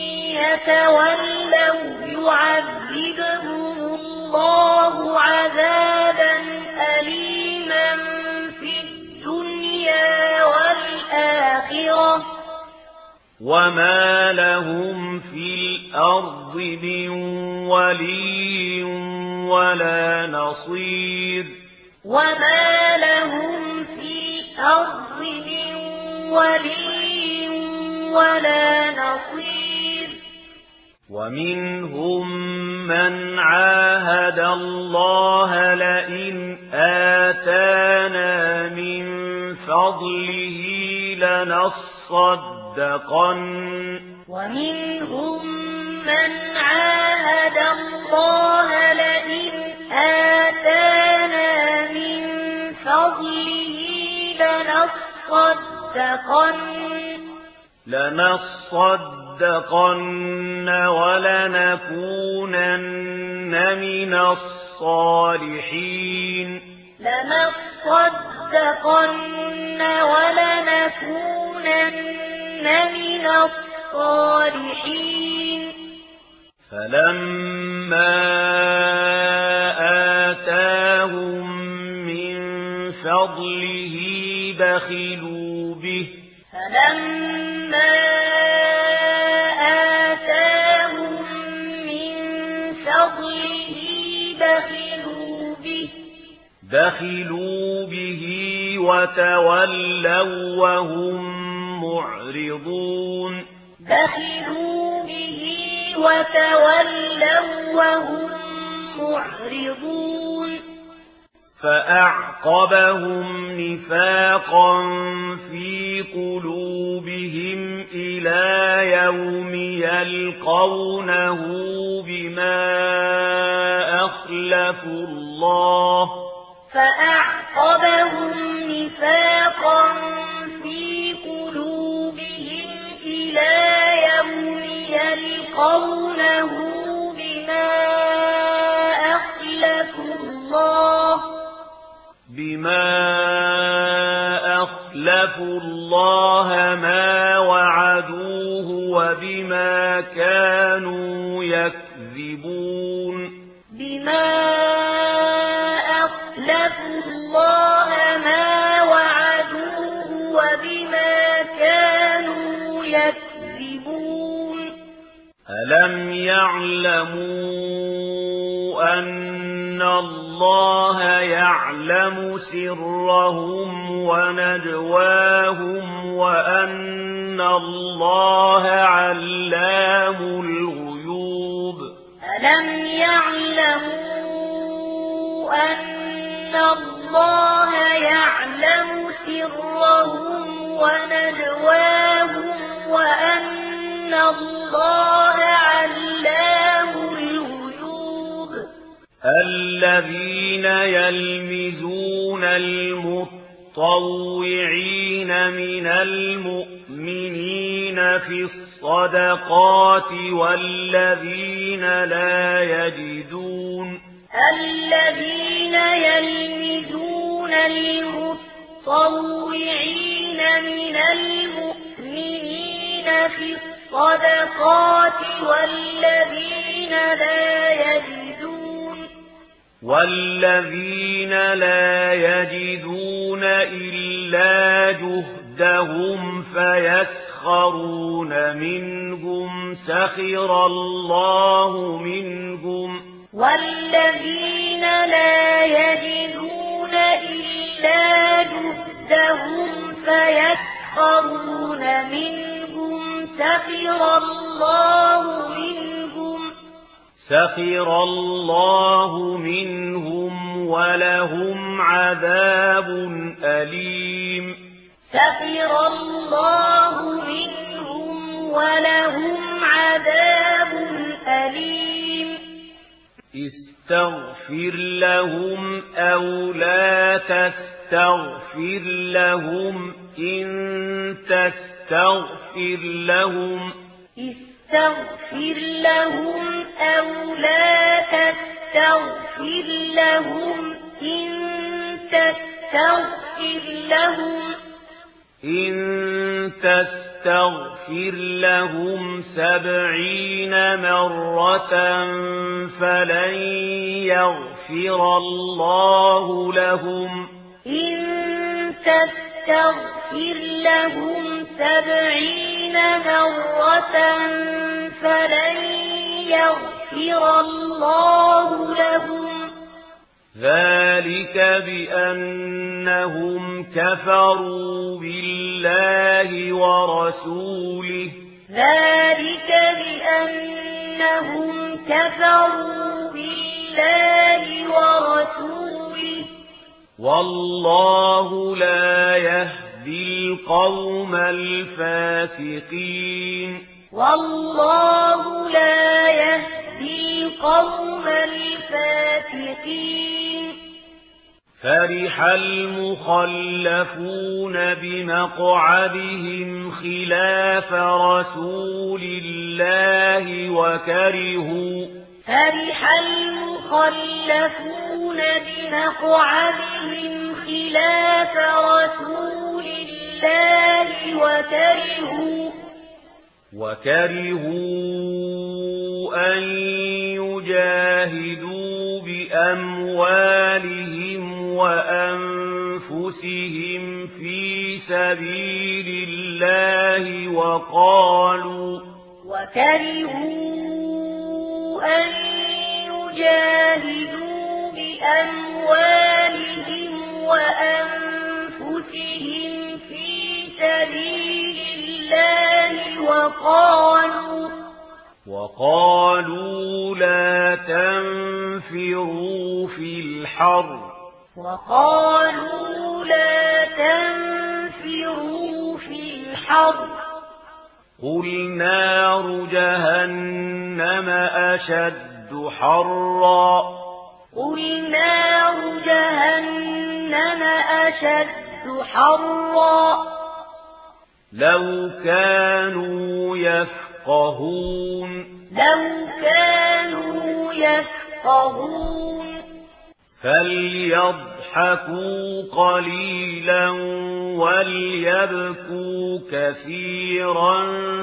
يتولوا يعذبهم الله عذابا أليما في الدنيا والآخرة وما لهم في الأرض من ولي ولا نصير وما لهم في الأرض من ولي ولا نصير ومنهم من عاهد الله لئن آتانا من فضله لنصدقن ومنهم من عاهد الله لئن آتانا من فضله لنصدقن لنصدقن ولنكونن من الصالحين لنصدقن ولنكونن من الصالحين فلما آتاهم من فضله بخلوا به فلما آتاهم من فضله بخلوا به بخلوا به وتولوا وهم معرضون بخلوا به وتولوا وهم معرضون فأعقبهم نفاقا في قلوبهم إلى يوم يلقونه بما أخلفوا الله فأعقبهم نفاقا في قلوبهم إلى يوم يلقونه بما أخلفوا الله بما أخلفوا الله ما وعدوه وبما كانوا يكذبون بما أخلفوا الله ما وعدوه وبما كانوا يكذبون ألم يعلموا أن الله يعلم سرهم ونجواهم وأن الله علام الغيوب ألم يعلموا أن الله الله يعلم سرهم ونجواهم وأن الله علام الغيوب الذين يلمزون المتطوعين من المؤمنين في الصدقات والذين لا يجدون الذين يلمزون المتطوعين من المؤمنين في الصدقات والذين لا يجدون والذين لا يجدون إلا جهدهم فيسخرون منهم سخر الله منهم والذين لا يجدون إلا جهدهم فيسخرون منهم سخر الله منهم سخر الله منهم ولهم عذاب أليم سخر الله منهم ولهم عذاب أليم استغفر لهم أو لا تستغفر لهم إن تستغفر لهم استغفر لهم أو لا تستغفر لهم إن تستغفر لهم إن تستغفر لهم سبعين مرة فلن يغفر الله لهم إن تستغفر لهم سبعين مرة فلن يغفر الله لهم ذلك بأنهم كفروا بالله ورسوله ذلك بأنهم كفروا بالله ورسوله والله لا يهدي القوم الفاسقين والله لا يهدي القوم الفاسقين فرح المخلفون بمقعدهم خلاف رسول الله وكرهوا فرح المخلفون بمقعدهم خلاف رسول الله وكرهوا وكرهوا أن يجاهدوا بأموالهم وأنفسهم في سبيل الله وقالوا وكرهوا أن يجاهدوا بأموالهم وأنفسهم في سبيل الله وقالوا وقالوا لا تنفروا في الحر وقالوا لا تنفروا في الحر قل نار جهنم أشد حرا قل نار جهنم أشد حرا لو كانوا يفقهون لو كانوا يفقهون فليضحكوا قليلا وليبكوا كثيرا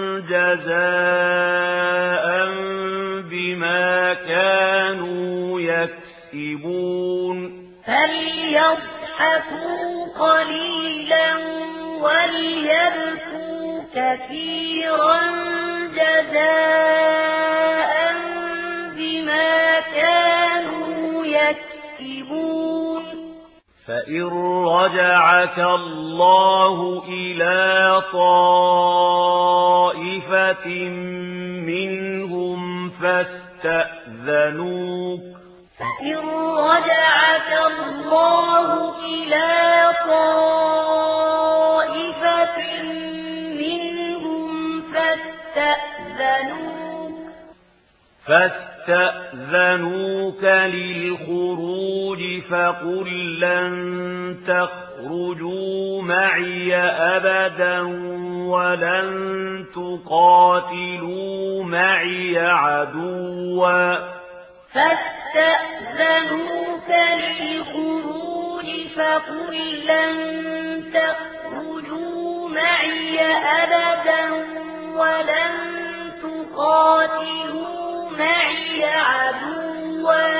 جزاء بما كانوا يكسبون فليضحكوا قليلا وليبكوا كثيرا جزاء بما كانوا يكسبون فإن رجعك الله إلى طائفة منهم فاستأذنوك فإن رجعك الله إلى طائفة منهم فاستأذنوك فاستأذنوك للخروج فقل لن تخرجوا معي أبدا ولن تقاتلوا معي عدوا فاستأذنوك للخروج فقل لن تخرجوا معي أبدا ولن تقاتلوا معي عدوا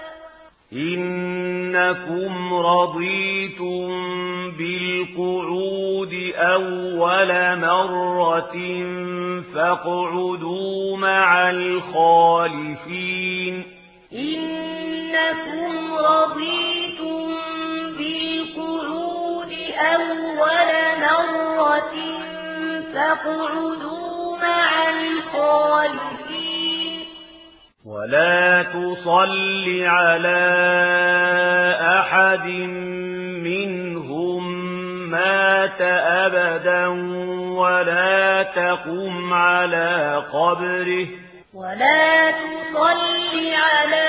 إنكم رضيتم بالقعود أول مرة فاقعدوا مع الخالفين إنكم رضيتم بالقعود أول مرة فاقعدوا مع الخالفين ولا تصل على أحد منهم مات أبدا ولا تقم على قبره ولا تصل على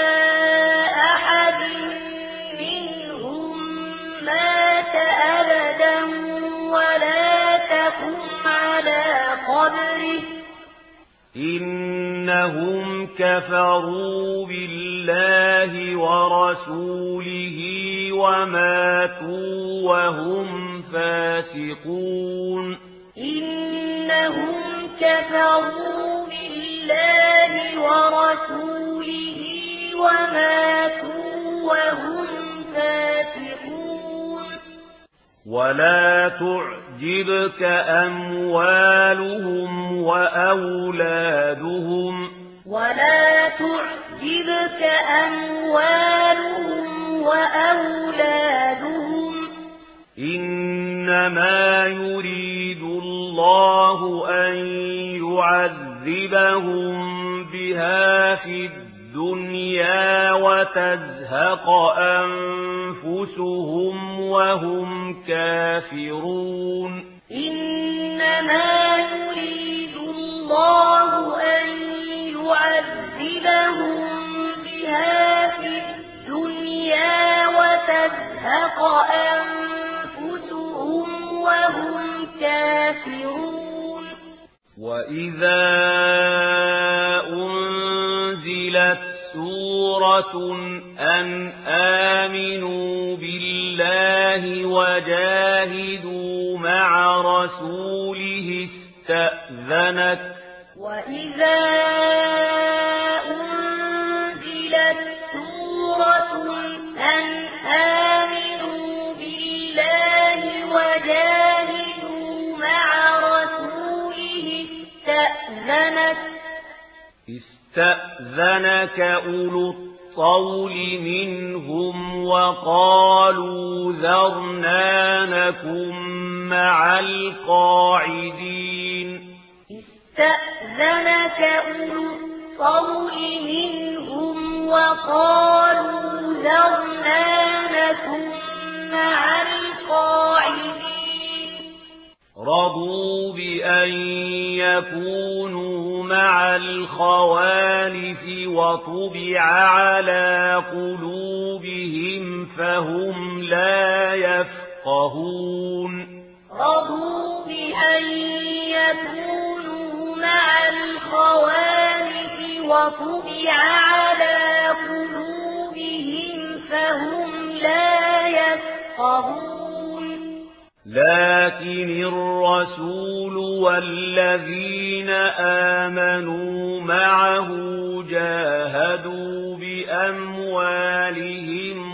أحد منهم مات أبدا ولا تقم على قبره إنهم كفروا بالله ورسوله وماتوا وهم فاسقون إنهم كفروا بالله ورسوله وماتوا وهم فاسقون ولا تعجبك أموالهم وأولادهم ولا تعجبك أموالهم وأولادهم إنما يريد الله أن يعذبهم بها في الدنيا وتزهق أنفسهم وهم كافرون إنما يريد الله أن يعذبهم بها في الدنيا وتزهق أنفسهم وهم كافرون وإذا أنزلت سورة أن آمنوا بالله وجاهدوا مع رسوله استأذنك وإذا أنزلت سورة أن آمنوا بالله وجاهدوا مع رسوله استأذنك استأذنك أولو الطول منهم وقالوا ذرنا نكن مع القاعدين استأذنك أولو الطول منهم وقالوا ذرنا نكن مع القاعدين رضوا بأن يكونوا مع الخوالف وطبع على قلوبهم فهم لا يفقهون رضوا بأن يكونوا مع الخوالف وطبع على قلوبهم فهم لا يفقهون لكن الرسول والذين آمنوا معه جاهدوا بأموالهم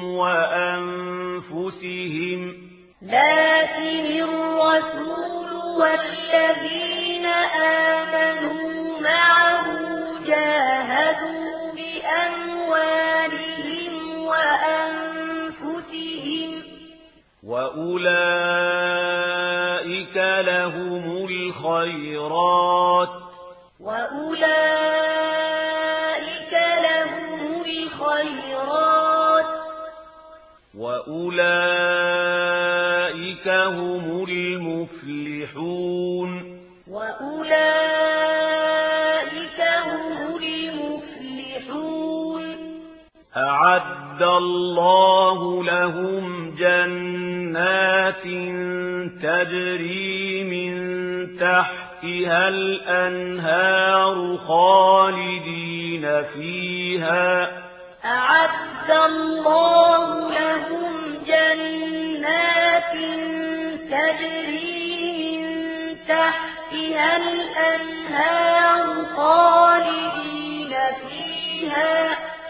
وأنفسهم لكن الرسول والذين آمنوا معه جاهدوا بأموالهم وأنفسهم وأولئك لهم الخيرات وأولئك لهم الخيرات وأولئك هم المفلحون وأولئك هم المفلحون أعد الله لهم جنات تجري من تحتها الأنهار خالدين فيها أعد الله لهم جنات تجري من تحتها الأنهار خالدين فيها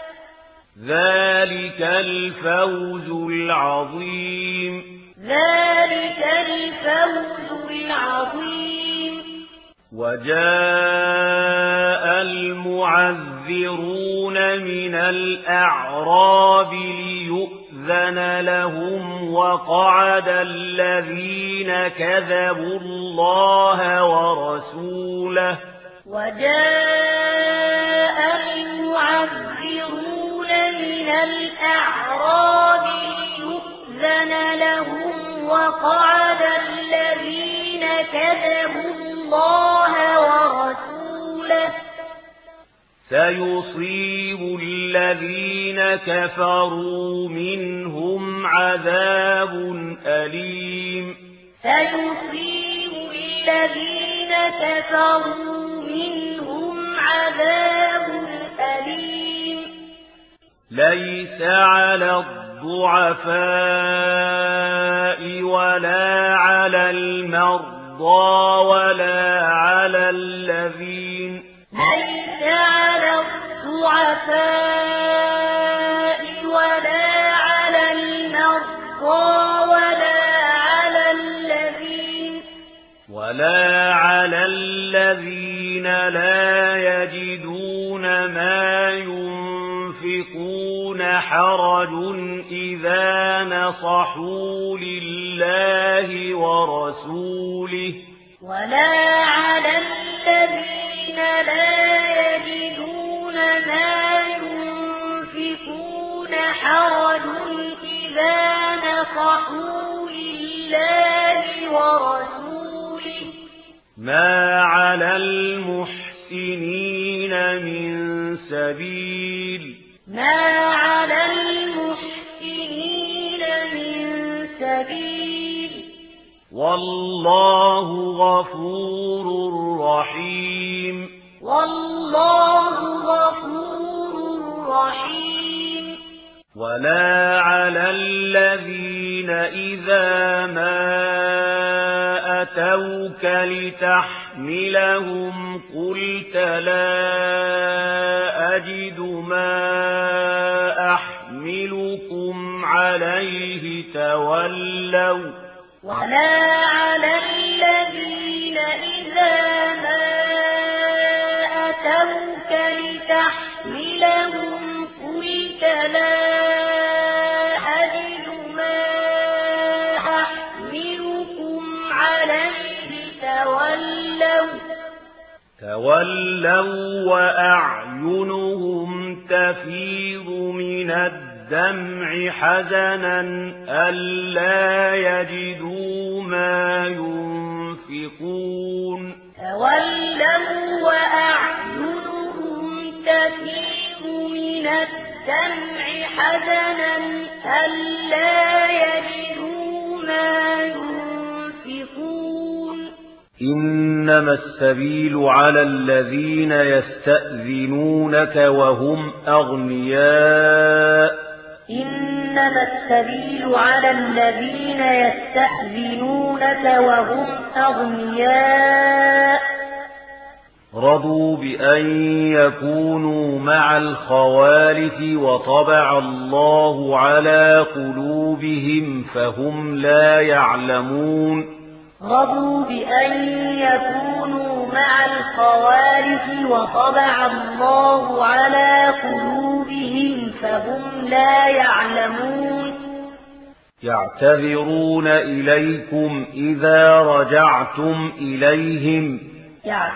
ذلك الفوز العظيم ذلك الفوز العظيم وجاء المعذرون من الأعراب ليؤذن لهم وقعد الذين كذبوا الله ورسوله وجاء المعذرون من الأعراب ليؤذن لهم وقعد الذين كذبوا الله ورسوله سيصيب الذين كفروا منهم عذاب أليم سيصيب الذين كفروا منهم عذاب أليم ليس على الضعفاء ولا على المرضى ولا على الذين ليس على الضعفاء ولا على المرضى ولا على الذين ولا على الذين لا يجدون ما ينفقون حرج إذا نصحوا لله ورسوله ولا على الذين لا يجدون ما ينفقون حرج إذا نصحوا لله ورسوله ما على المحسنين من سبيل ما على المحسنين من سبيل والله غفور رحيم والله غفور رحيم ولا على الذين إذا ما أتوك لتحملهم قلت لا أجد ما أحملكم عليه تولوا ولا على الذين إذا ما أتوك لتحملهم قلت لا أجد ما أحملكم عليه تولوا تولوا وأعينهم تفيض من الدمع حزنا ألا يجدوا ما ينفقون تولوا وأعينهم تفيض من الدمع حزنا ألا يجدوا ما ينفقون إنما السبيل على الذين يستأذنونك وهم أغنياء إنما السبيل على الذين يستأذنونك وهم أغنياء رضوا بأن يكونوا مع الخوالف وطبع الله على قلوبهم فهم لا يعلمون رضوا بأن يكونوا مع الخوالف وطبع الله على قلوبهم فهم لا يعلمون يعتذرون إليكم إذا رجعتم إليهم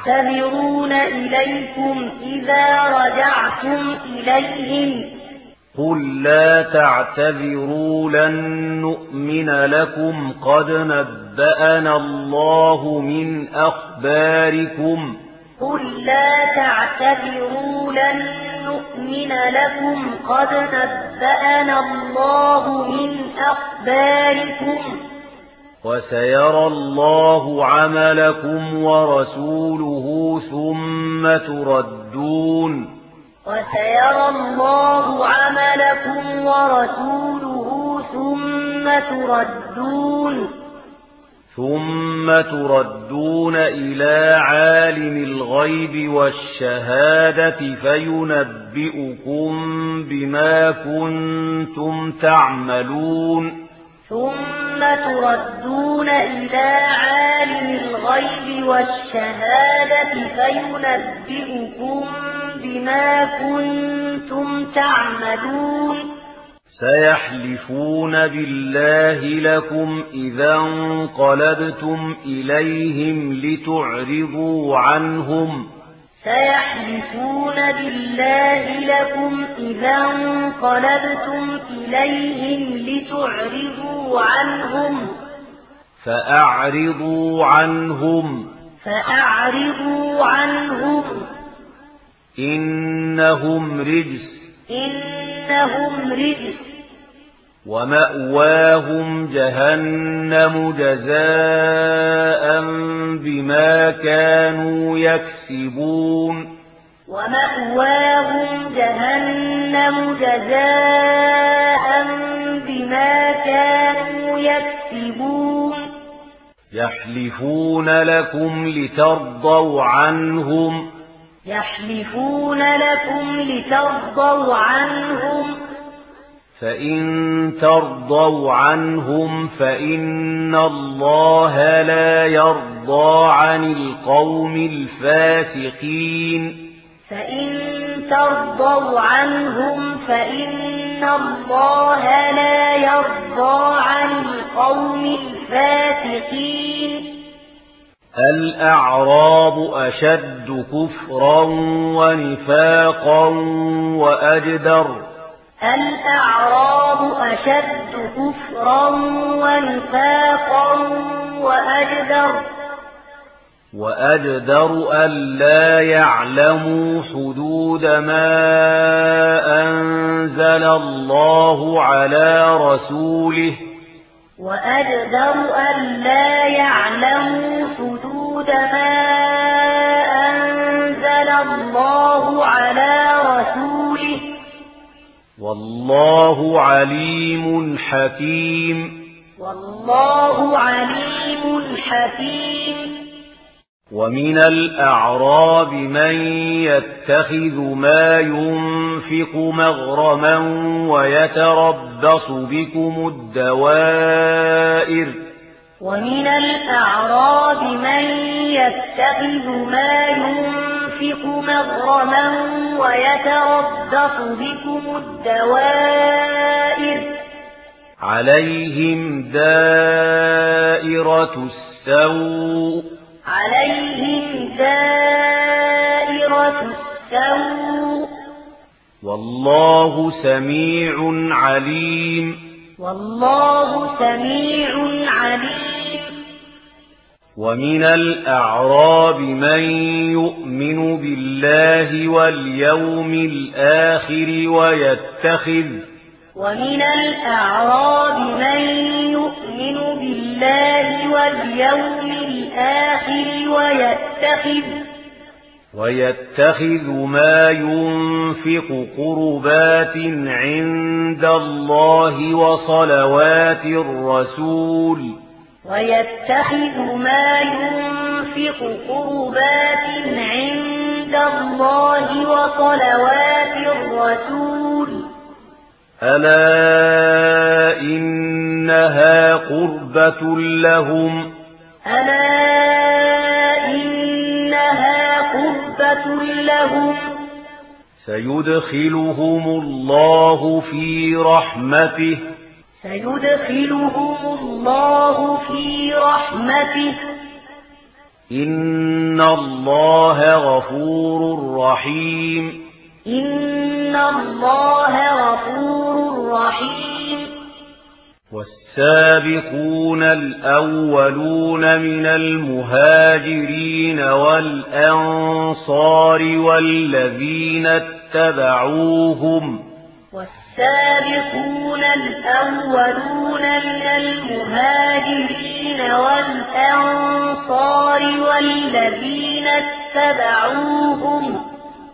يعتذرون إليكم إذا رجعتم إليهم قل لا تعتذروا لن نؤمن لكم قد نبأنا الله من أخباركم قل لا تعتذروا لن نؤمن لكم قد نبأنا الله من أخباركم وسيرى الله عملكم ورسوله ثم تردون وسيرى الله عملكم ورسوله ثم تردون ثم تردون إلى عالم الغيب والشهادة فينبئكم بما كنتم تعملون ثم تردون إلى عالم الغيب والشهادة فينبئكم بما كنتم تعملون سيحلفون بالله لكم إذا انقلبتم إليهم لتعرضوا عنهم سيحلفون بالله لكم إذا انقلبتم إليهم لتعرضوا عنهم فأعرضوا عنهم فأعرضوا عنهم إنهم رجس إنهم رجس ومأواهم جهنم جزاء بما كانوا يكسبون ومأواهم جهنم جزاء بما كانوا يكسبون يحلفون لكم لترضوا عنهم يحلفون لكم لترضوا عنهم فإن ترضوا عنهم فإن الله لا يرضى عن القوم الفاسقين فإن ترضوا عنهم فإن الله لا يرضى عن القوم الفاسقين الأعراب أشد كفرا ونفاقا وأجدر الأعراب أشد كفرا ونفاقا وأجدر وأجدر ألا يعلموا حدود ما أنزل الله على رسوله وأجدر ألا يعلموا حدود ما أنزل الله على رسوله والله عليم حكيم والله عليم حكيم ومن الأعراب من يتخذ ما ينفق مغرما ويتربص بكم الدوائر ومن الأعراب من يتخذ ما ينفق مغرما ويتربص بكم الدوائر عليهم دائرة السوء عليهم دائرة السوء والله سميع عليم والله سميع عليم ومن الأعراب من يؤمن بالله واليوم الآخر ويتخذ ومن الأعراب من يؤمن بالله واليوم الآخر ويتخذ ويتخذ ما ينفق قربات عند الله وصلوات الرسول ويتخذ ما ينفق قربات عند الله وصلوات الرسول ألا إنها قربة لهم ألا إنها قربة لهم سيدخلهم الله في رحمته سيدخلهم الله في رحمته إن الله غفور رحيم إن إن الله غفور رحيم. والسابقون الأولون من المهاجرين والأنصار والذين اتبعوهم والسابقون الأولون من المهاجرين والأنصار والذين اتبعوهم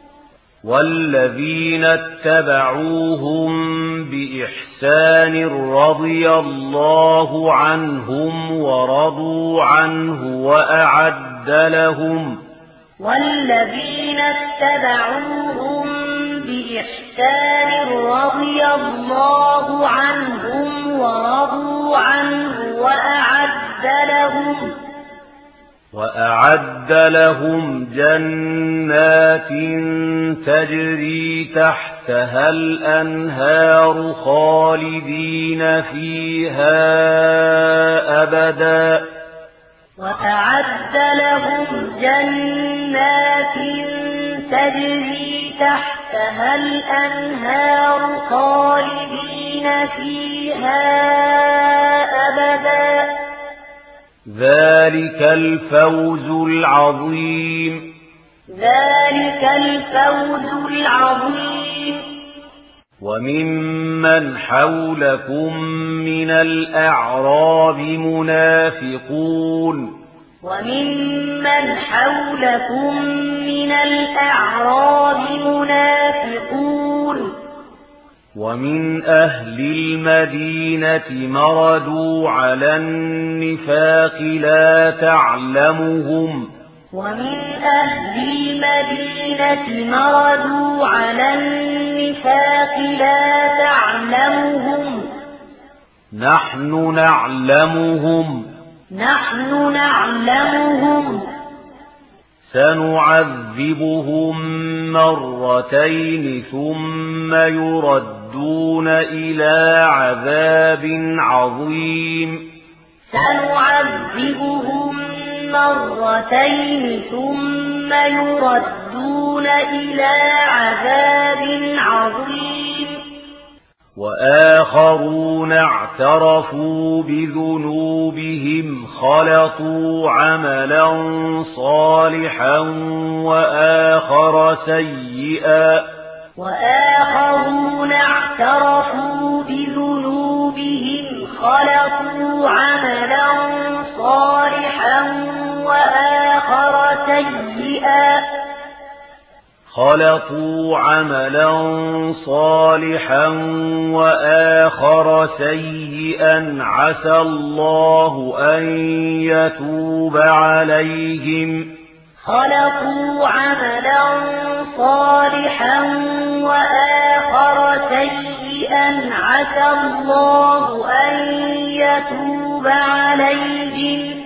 والذين اتبعوهم بإحسان رضي الله عنهم ورضوا عنه وأعد لهم والذين اتبعوهم بإحسان رضي الله عنهم ورضوا عنه وأعد لهم وأعد لهم جنات تجري تحتها الأنهار خالدين فيها أبدا وأعد لهم جنات تجري تحتها الأنهار خالدين فيها أبدا ذلك الفوز العظيم ذلك الفوز العظيم. وممن حولكم من الأعراب منافقون وممن حولكم من الأعراب منافقون ومن أهل المدينة مردوا على النفاق لا تعلمهم ومن أهل المدينة مردوا على النفاق لا تعلمهم نحن نعلمهم نحن نعلمهم سنعذبهم مرتين ثم يردون إلى عذاب عظيم سنعذبهم مرتين ثم يردون إلى عذاب عظيم وآخرون اعترفوا بذنوبهم خلطوا عملا صالحا وآخر سيئا وآخرون اعترفوا بذنوبهم خلطوا عملا صالحا وآخر سيئا خلطوا عملا صالحا وآخر سيئا عسى الله أن يتوب عليهم خلطوا عملا صالحا وآخر سيئا عسى الله أن يتوب عليهم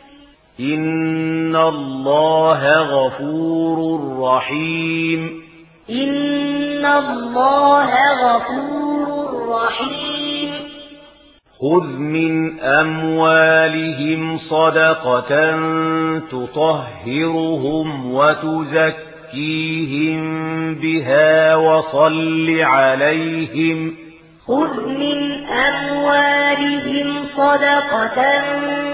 إن الله غفور رحيم إن الله غفور رحيم خذ من أموالهم صدقة تطهرهم وتزكيهم بها وصل عليهم خذ من أموالهم صدقة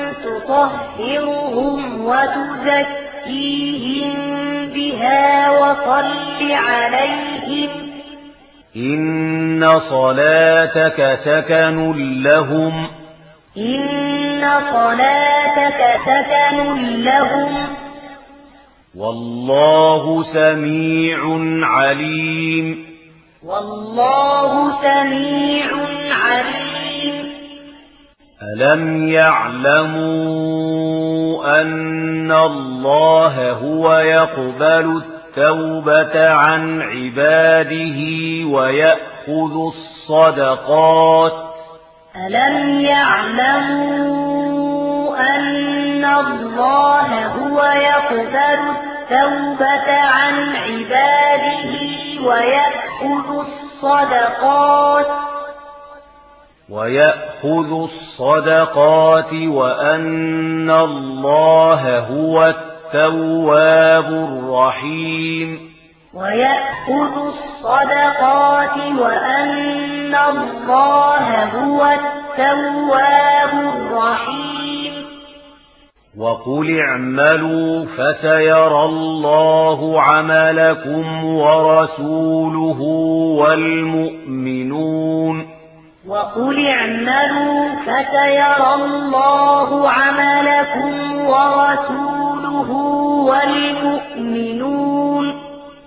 تطهرهم وتزكيهم بها وصل عليهم إن صلاتك سكن لهم إن صلاتك سكن لهم والله سميع عليم والله سميع عليم ألم يعلموا أن الله هو يقبل التوبة عن عباده ويأخذ الصدقات ألم يعلموا أن الله هو يقبل التوبة عن عباده ويأخذ الصدقات ويأخذ الصدقات وأن الله هو التواب الرحيم ويأخذ الصدقات وأن الله هو التواب الرحيم وقل اعملوا فسيرى الله عملكم ورسوله والمؤمنون وقل اعملوا فسيرى الله عملكم ورسوله والمؤمنون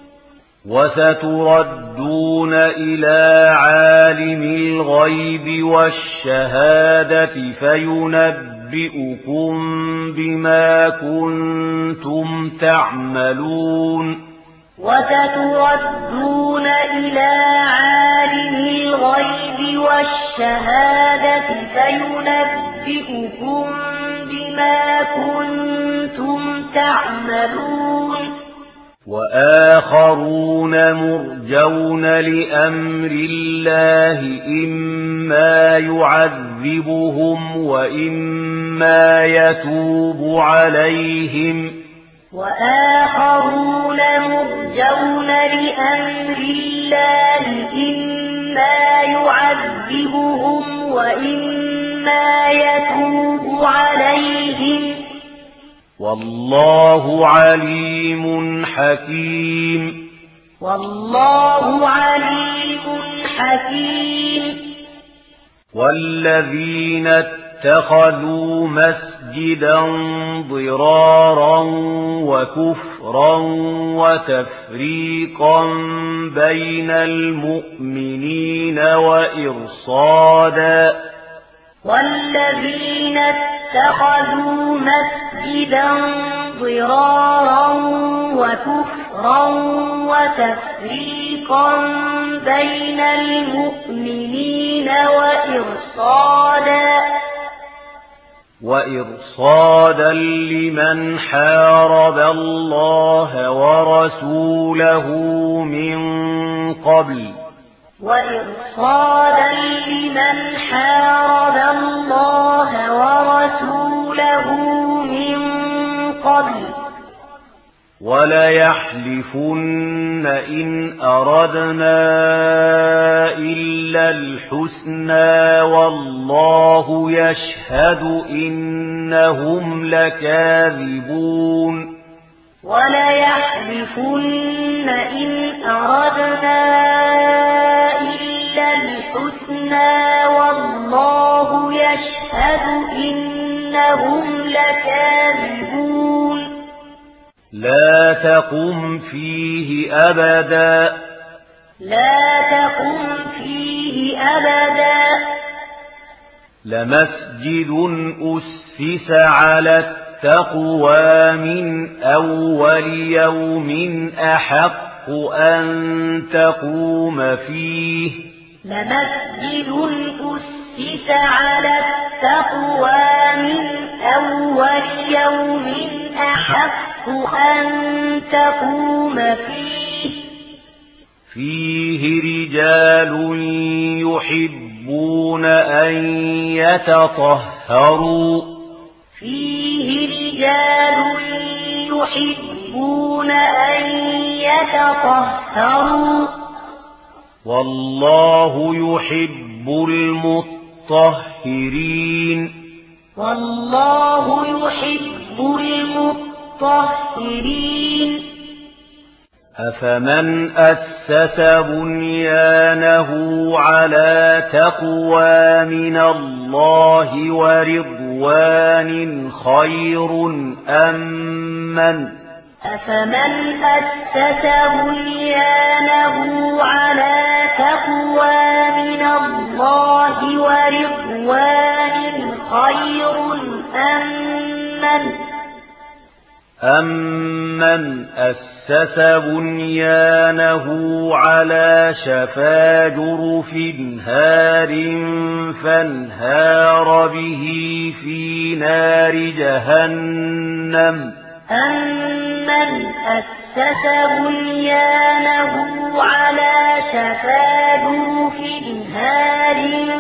وستردون إلى عالم الغيب والشهادة فينبئكم بما كنتم تعملون وستردون إلى عالم الغيب والشهادة فينبئكم بما كنتم تعملون وآخرون مرجون لأمر الله إما يعذبهم وإما يتوب عليهم وآخرون مرجون لأمر الله إما يعذبهم وإما يتوب عليهم والله عليم حكيم والله عليم حكيم والذين اتخذوا مسجدا ضرارا وكفرا وتفريقا بين المؤمنين وإرصادا والذين اتخذوا مسجدا ضرارا وكفرا وتفريقا بين المؤمنين وإرصادا وإرصادا لمن حارب الله ورسوله من قبل وإرصادا لمن حارب الله ورسوله من قبل وليحلفن إن أردنا إلا الحسنى والله يشهد إنهم لكاذبون وليحلفن إن أردنا إلا الحسنى والله يشهد إنهم لكاذبون لا تقم فيه أبدا لا تقم فيه أبدا لمسجد أسس على التقوى من أول يوم أحق أن تقوم فيه لمسجد أسس على التقوى من أول يوم أحق أن تقوم فيه فيه رجال يحبون أن يتطهروا فيه رجال يحبون أن يتطهروا والله يحب المطهرين والله يحب المطهرين أفمن أسس بنيانه على تقوى من الله ورضوان خير أم من أفمن أسس بنيانه على تقوى من الله ورضوان خير أم من أمن أسس بنيانه على شفا جرف هار فانهار به في نار جهنم أمن أسس بنيانه على شفا جرف هار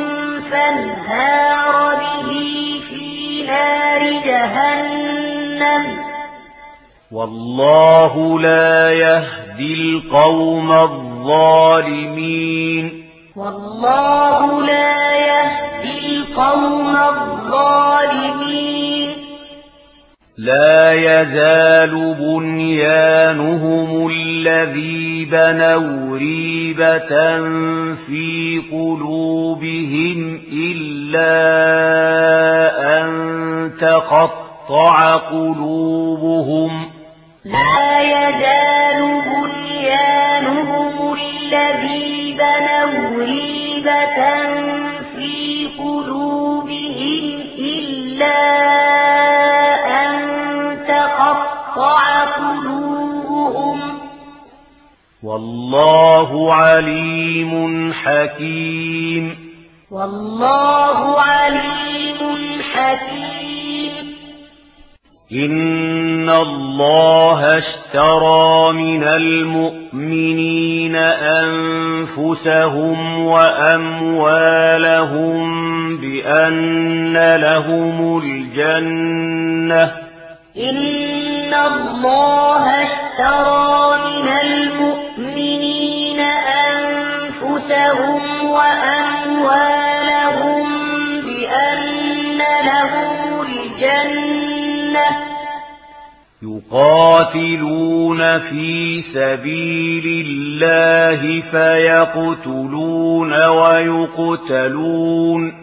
فانهار به في نار جهنم والله لا يهدي القوم الظالمين والله لا يهدي القوم الظالمين لا يزال بنيانهم الذي بنوا ريبة في قلوبهم إلا أن تقطع قلوبهم لا يزال بنيانهم الذي بنوا ريبة في قلوبهم إلا أن تقطع قلوبهم والله عليم حكيم والله عليم حكيم إن الله اشترى من المؤمنين أنفسهم وأموالهم بأن لهم الجنة إن الله اشترى من المؤمنين أنفسهم وأموالهم بأن لهم الجنة يقاتلون في سبيل الله فيقتلون ويقتلون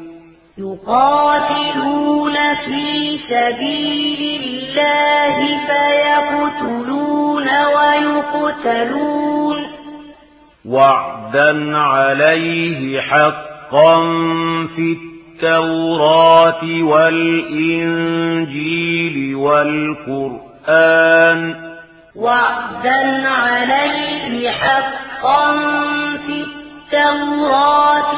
يقاتلون في سبيل الله فيقتلون ويقتلون وعدا عليه حقا في التوراة والإنجيل والقرآن وعدا عليه حقا في التوراة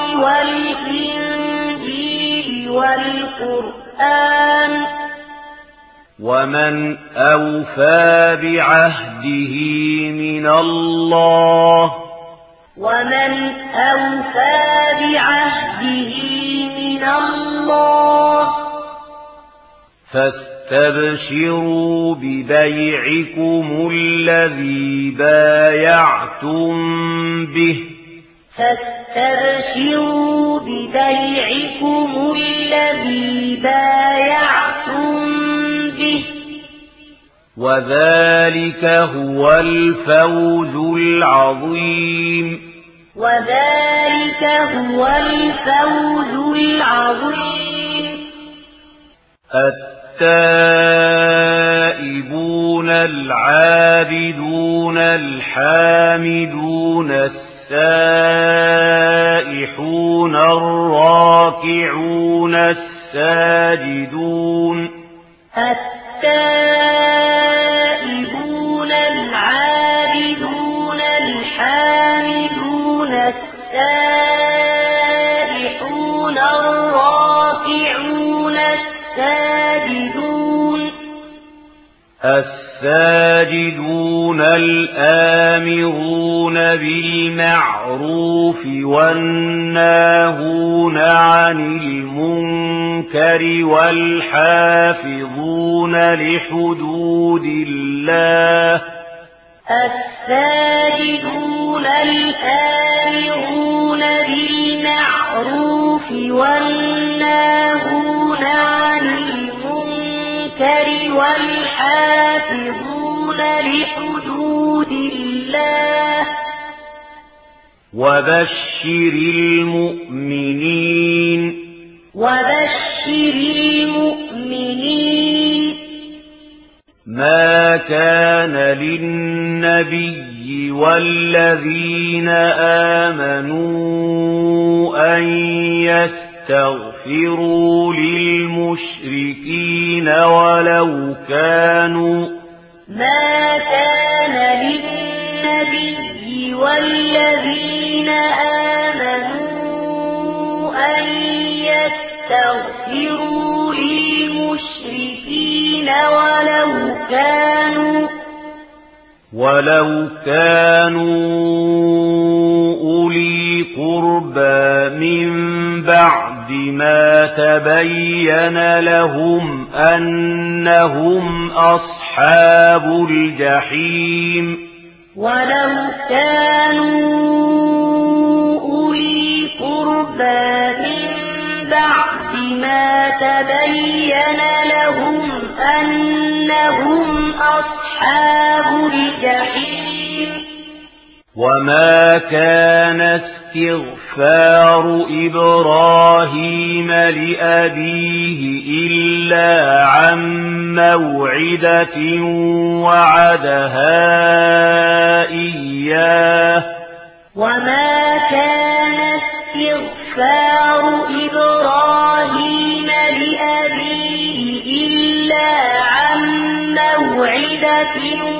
والإنجيل والقرآن ومن أوفى بعهده من الله ومن أوفى بعهده من الله فاستبشروا ببيعكم الذي بايعتم به فاستبشروا ببيعكم الذي بايعتم به وذلك هو الفوز العظيم وذلك هو الفوز العظيم التائبون العابدون الحامدون السائحون الراكعون الساجدون التائبون العابدون الحامدون السائحون الراكعون الساجدون الساجدون الآمرون بالمعروف والناهون عن المنكر والحافظون لحدود الله الساجدون الآمرون بالمعروف والناهون عن المنكر والحافظون لحدود الله وبشر المؤمنين وبشر المؤمنين ما كان للنبي والذين آمنوا أن يستغفروا للمشركين ولو كانوا ما كان للنبي والذين آمنوا أن يستغفروا للمشركين ولو كانوا ولو كانوا أولي قربى من بعد ما تبين لهم أنهم أصحاب الجحيم ولو كانوا أولي قربى من بعد ما تبين لهم أنهم أصحاب الجحيم وما كان استغفار إبراهيم لأبيه إلا عن موعدة وعدها إياه وما كان استغفار إبراهيم لأبيه إلا عن موعدة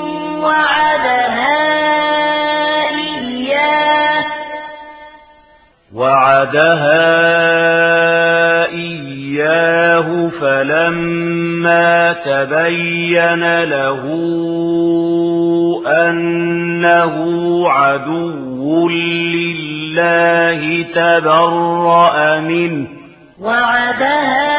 وعدها إياه وعدها إياه فلما تبين له أنه عدو لله تبرأ منه وعدها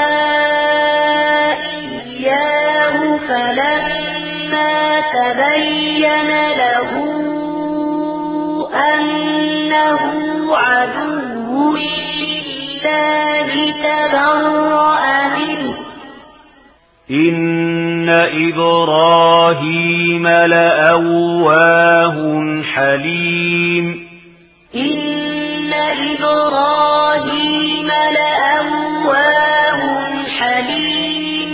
إياه فلما تبين له أنه عدو لله تبرأ منه إن إبراهيم لأواه حليم إن إبراهيم لأواه حليم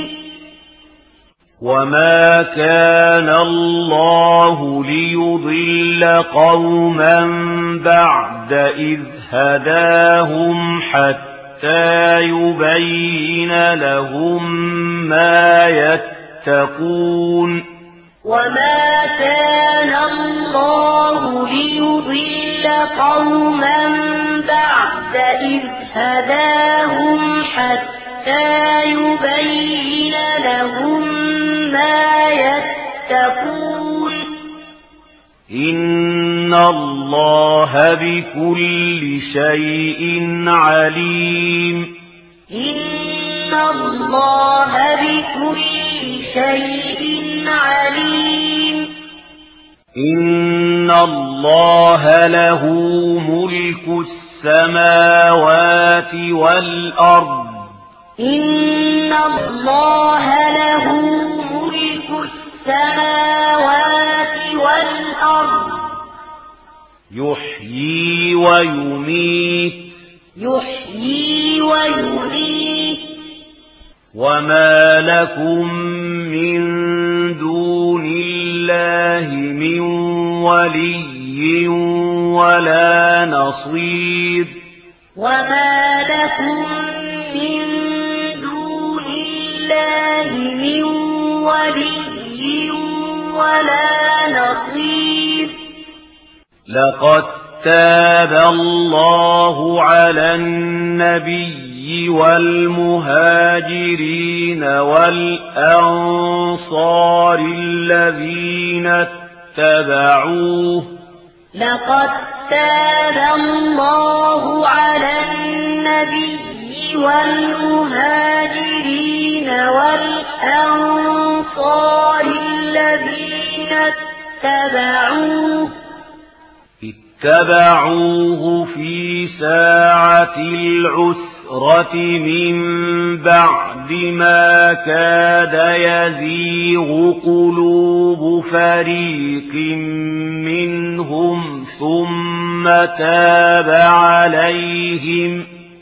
وما كان الله ليضل قوما بعد إذ هداهم حتى يبين لهم ما يتقون وما كان الله ليضل قوما بعد إذ هداهم حتى يبين لهم ما يتقون إن الله بكل شيء عليم إن الله بكل شيء عليم إن الله له ملك السماوات والأرض إن الله له ملك السماوات والأرض يحيي ويميت يحيي ويميت وما لكم من دون الله من ولي ولا نصير وما لكم من دون الله من ولي ولا نصير لقد تاب الله على النبي والمهاجرين والأنصار الذين اتبعوه لقد تاب الله على النبي والمهاجرين والأنصار الذين اتبعوه اتبعوه في ساعة العسرة من بعد ما كاد يزيغ قلوب فريق منهم ثم تاب عليهم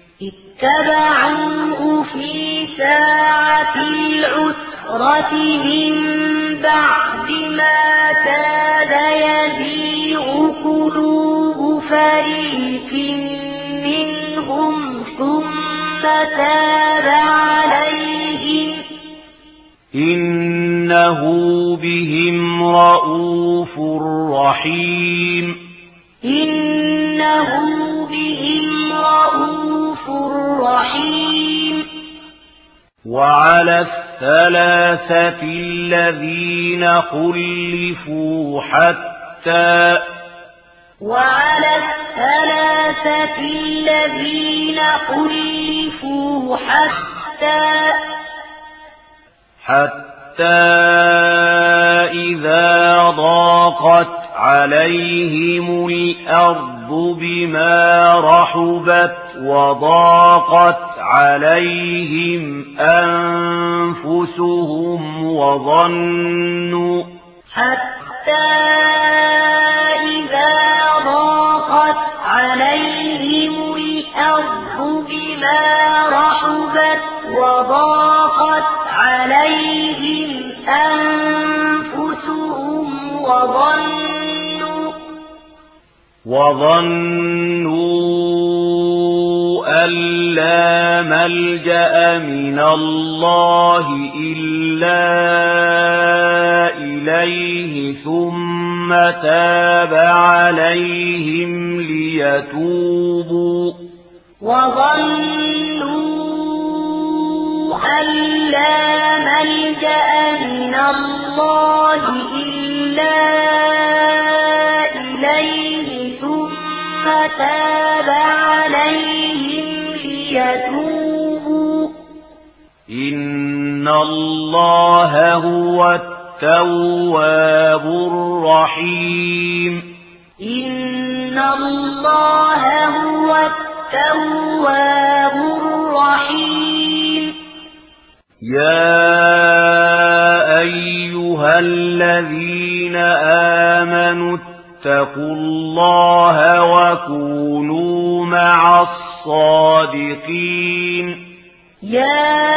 اتبعوه في ساعة العسرة من بعد ما كاد يزيغ قلوب فريق منهم ثم تاب عليهم إنه بهم رؤوف رحيم إنه بهم رؤوف رحيم وعلى الثلاثة الذين خلفوا حتى وعلى الثلاثة الثلاثة الذين خلفوا حتى حتى إذا ضاقت عليهم الأرض بما رحبت وضاقت عليهم أنفسهم وظنوا حتى إذا ضاقت عليهم الأرض بما رحبت وضاقت عليهم أنفسهم وظنوا وظنوا أن لا ملجأ من الله إلا إليه ثم تاب عليهم ليتوبوا وظنوا أن لا ملجأ من الله إلا إليه ثم تاب عليهم ليتوبوا إن الله هو التواب الرحيم إن الله هو التواب الرحيم يا أيها الذين آمنوا اتقوا الله وكونوا مع الصادقين يا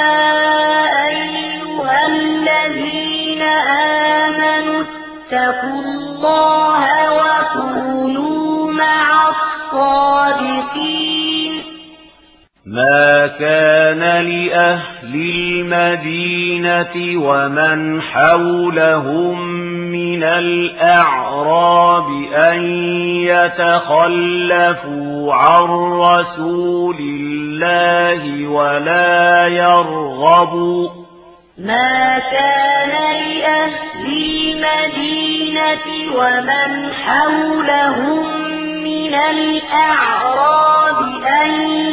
أيها الذين آمنوا اتقوا الله وكونوا مع الصادقين ما كان لأهل المدينة ومن حولهم من الأعراب أن يتخلفوا عن رسول الله ولا يرغبوا ما كان لأهل المدينة ومن حولهم من الأعراب أن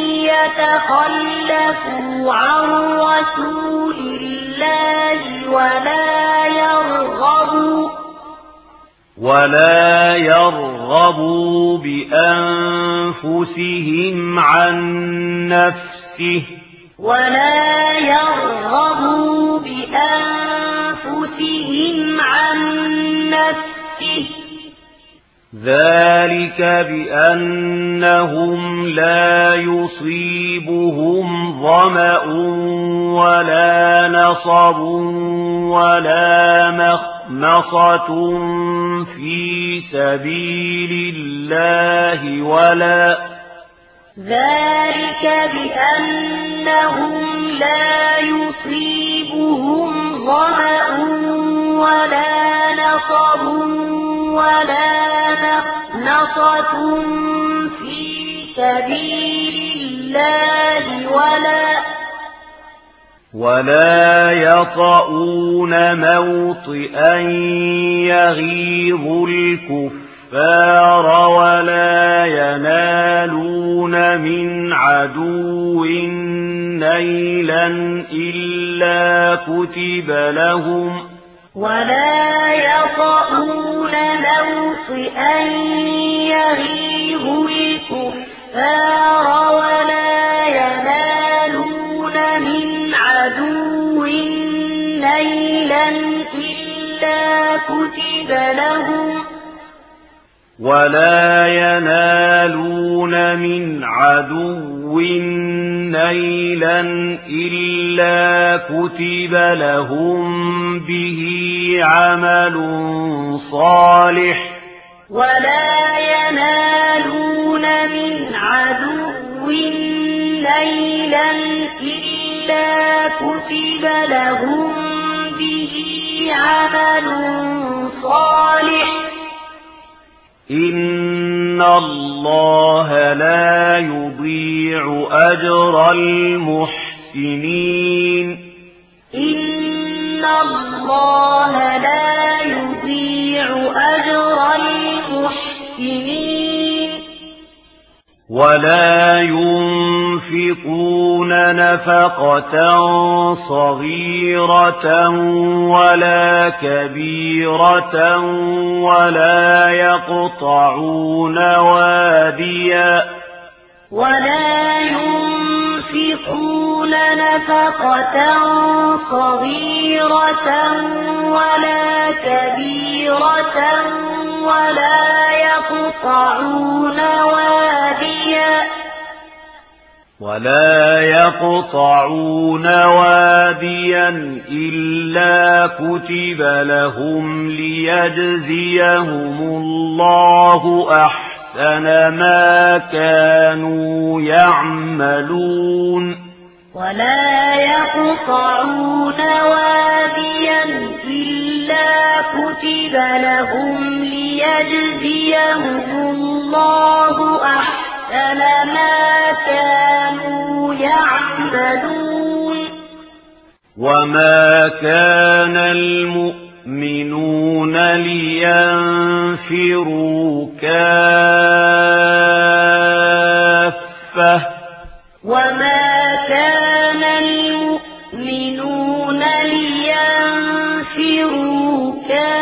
يتخلفوا عن رسول الله ولا يرغبوا ولا يرغبوا بأنفسهم عن نفسه ولا يرغبوا بأنفسهم عن نفسه ذلك بأنهم لا يصيبهم ظمأ ولا نصب ولا مخمصة في سبيل الله ولا ذلك بأنهم لا يصيبهم ظمأ ولا نصب ولا مخمصة في سبيل الله ولا ولا يطؤون موطئا يغيظ الكفار ولا ينالون من عدو نيلا إلا كتب لهم ولا يطؤون موطئا يغيظ الكفار ولا ينالون من عدو نيلا إلا كتب لهم ولا ينالون من عدو نيلا إلا كتب لهم به عمل صالح ولا ينالون من عدو نيلا إلا كتب لهم به عمل صالح إن الله لا يضيع أجر المحسنين إن الله لا يضيع أجر المحسنين ولا ينفقون نفقة صغيرة ولا كبيرة ولا يقطعون واديا ولا ينفقون نفقة صغيرة ولا كبيرة ولا يقطعون واديا ولا يقطعون واديا إلا كتب لهم ليجزيهم الله أحسن ما كانوا يعملون ولا يقطعون واديا إلا كتب لهم ليجزيهم الله أحسن ما كانوا يعملون وما كان المؤمنون لينفروا كافة وما كان المؤمنون لينفروا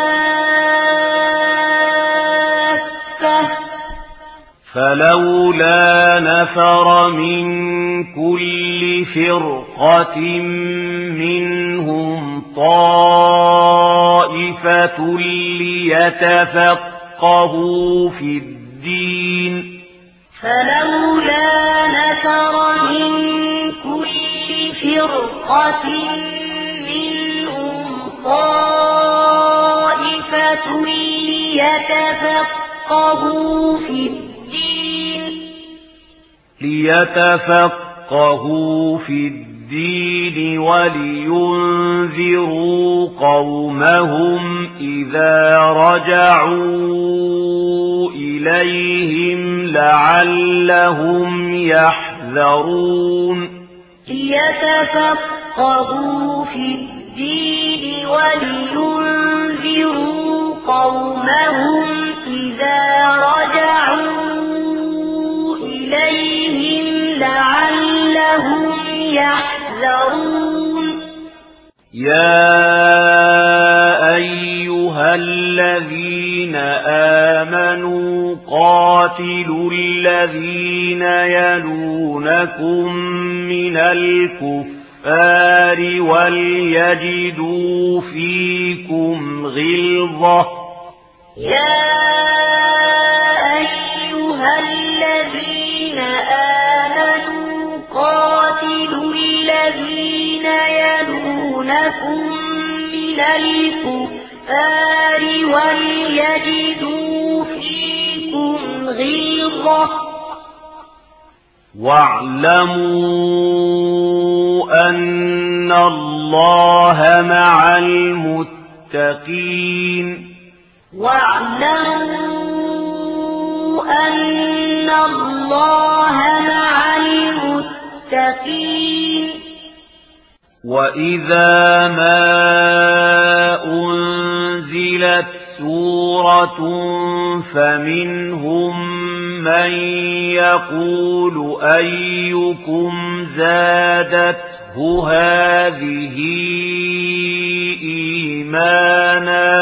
كافة فلولا نفر من كل فرقة منهم طائفة ليتفقهوا في الدين فلولا نفر من كل فرقة منهم طائفة ليتفقهوا في الدين ليتفقهوا في الدين ولينذروا قومهم إذا رجعوا إليهم لعلهم يحذرون ليتفقهوا في الدين ولينذروا قومهم إذا رجعوا إليهم لعلهم يحذرون يا أيها الذين آمنوا قاتلوا الذين يلونكم من الكفار وليجدوا فيكم غلظة يا أيها الذين آمنوا قاتلوا الذين يلونكم من الكفار وليجدوا فيكم غلظة واعلموا أن الله مع المتقين واعلموا أن الله مع المتقين وإذا ما أنزلت سورة فمنهم من يقول أيكم زادته هذه إيمانا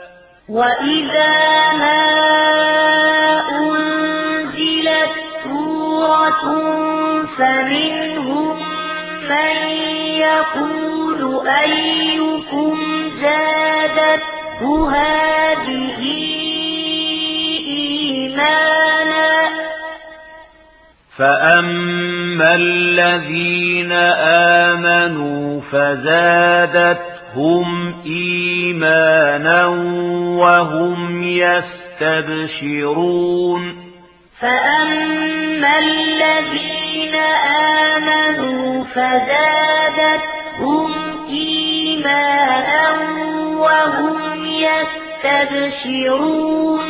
وإذا ما أنزلت سورة فمنهم من يقول أيكم زادته هذه إيمانا فأما الذين آمنوا فزادتهم إيمانا وهم يستبشرون فأما الذين آمنوا فزادتهم إيمانا وهم يستبشرون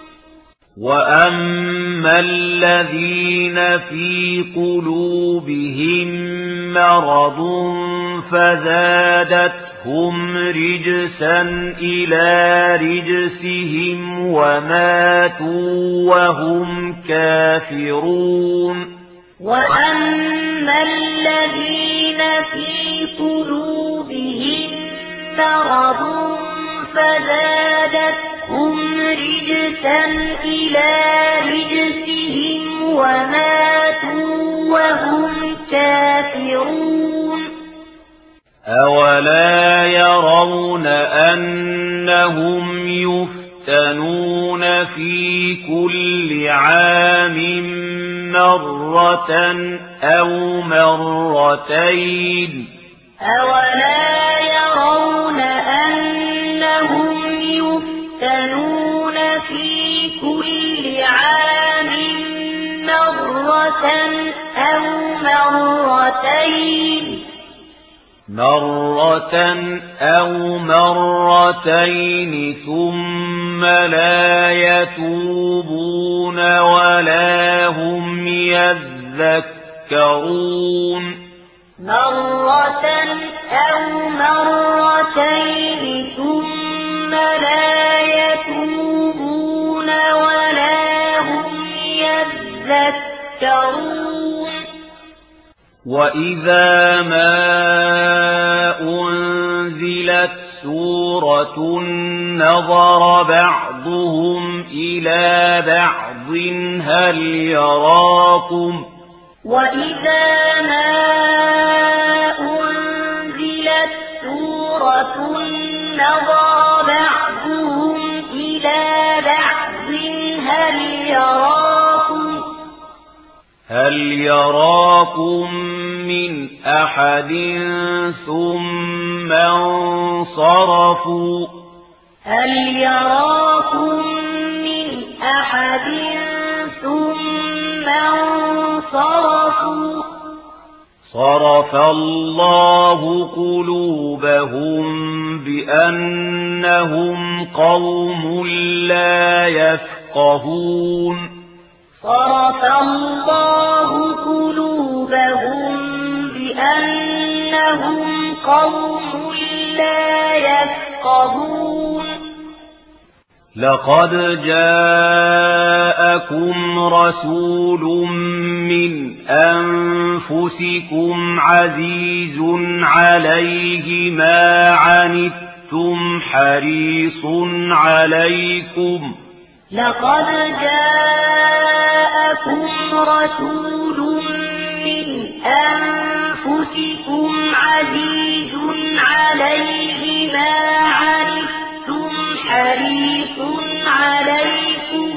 وأما الذين في قلوبهم مرض فزادتهم فزادتهم رجسا إلى رجسهم وماتوا وهم كافرون وأما الذين في قلوبهم مرض فزادتهم رجسا إلى رجسهم وماتوا وهم كافرون أولا يرون أنهم يفتنون في كل عام مرة أو مرتين أولا يرون أنهم يفتنون في كل عام مرة أو مرتين مرة أو مرتين ثم لا يتوبون ولا هم يذكرون مرة أو مرتين ثم لا يتوبون ولا هم يذكرون وإذا ما أنزلت سورة نظر بعضهم إلى بعض هل يراكم وإذا ما أنزلت سورة نظر بعضهم إلى بعض هل يراكم هل يراكم من أحد ثم انصرفوا هل يراكم من أحد ثم انصرفوا صرف الله قلوبهم بأنهم قوم لا يفقهون صرف الله قلوبهم بأنهم قوم لا يفقهون لقد جاءكم رسول من أنفسكم عزيز عليه ما عنتم حريص عليكم لقد جاءكم رسول من أنفسكم عزيز عليه ما عنتم حريص عليكم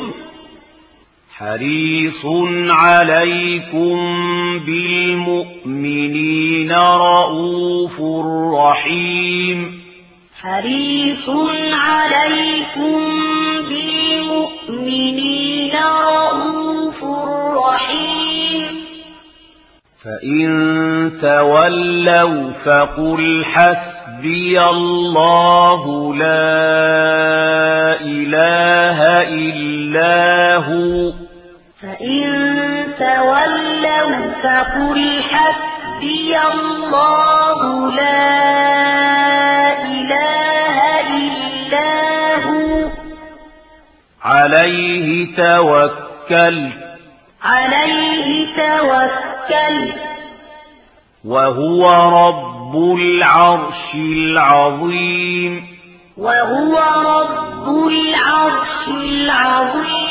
حريص عليكم بالمؤمنين رؤوف رحيم حريص عليكم بالمؤمنين رؤوف رحيم فإن تولوا فقل حسبي الله لا إله إلا هو فإن تولوا فقل حسبي الله لا إله إلا هو عليه توكلت عليه توكلت وهو رب العرش العظيم وهو رب العرش العظيم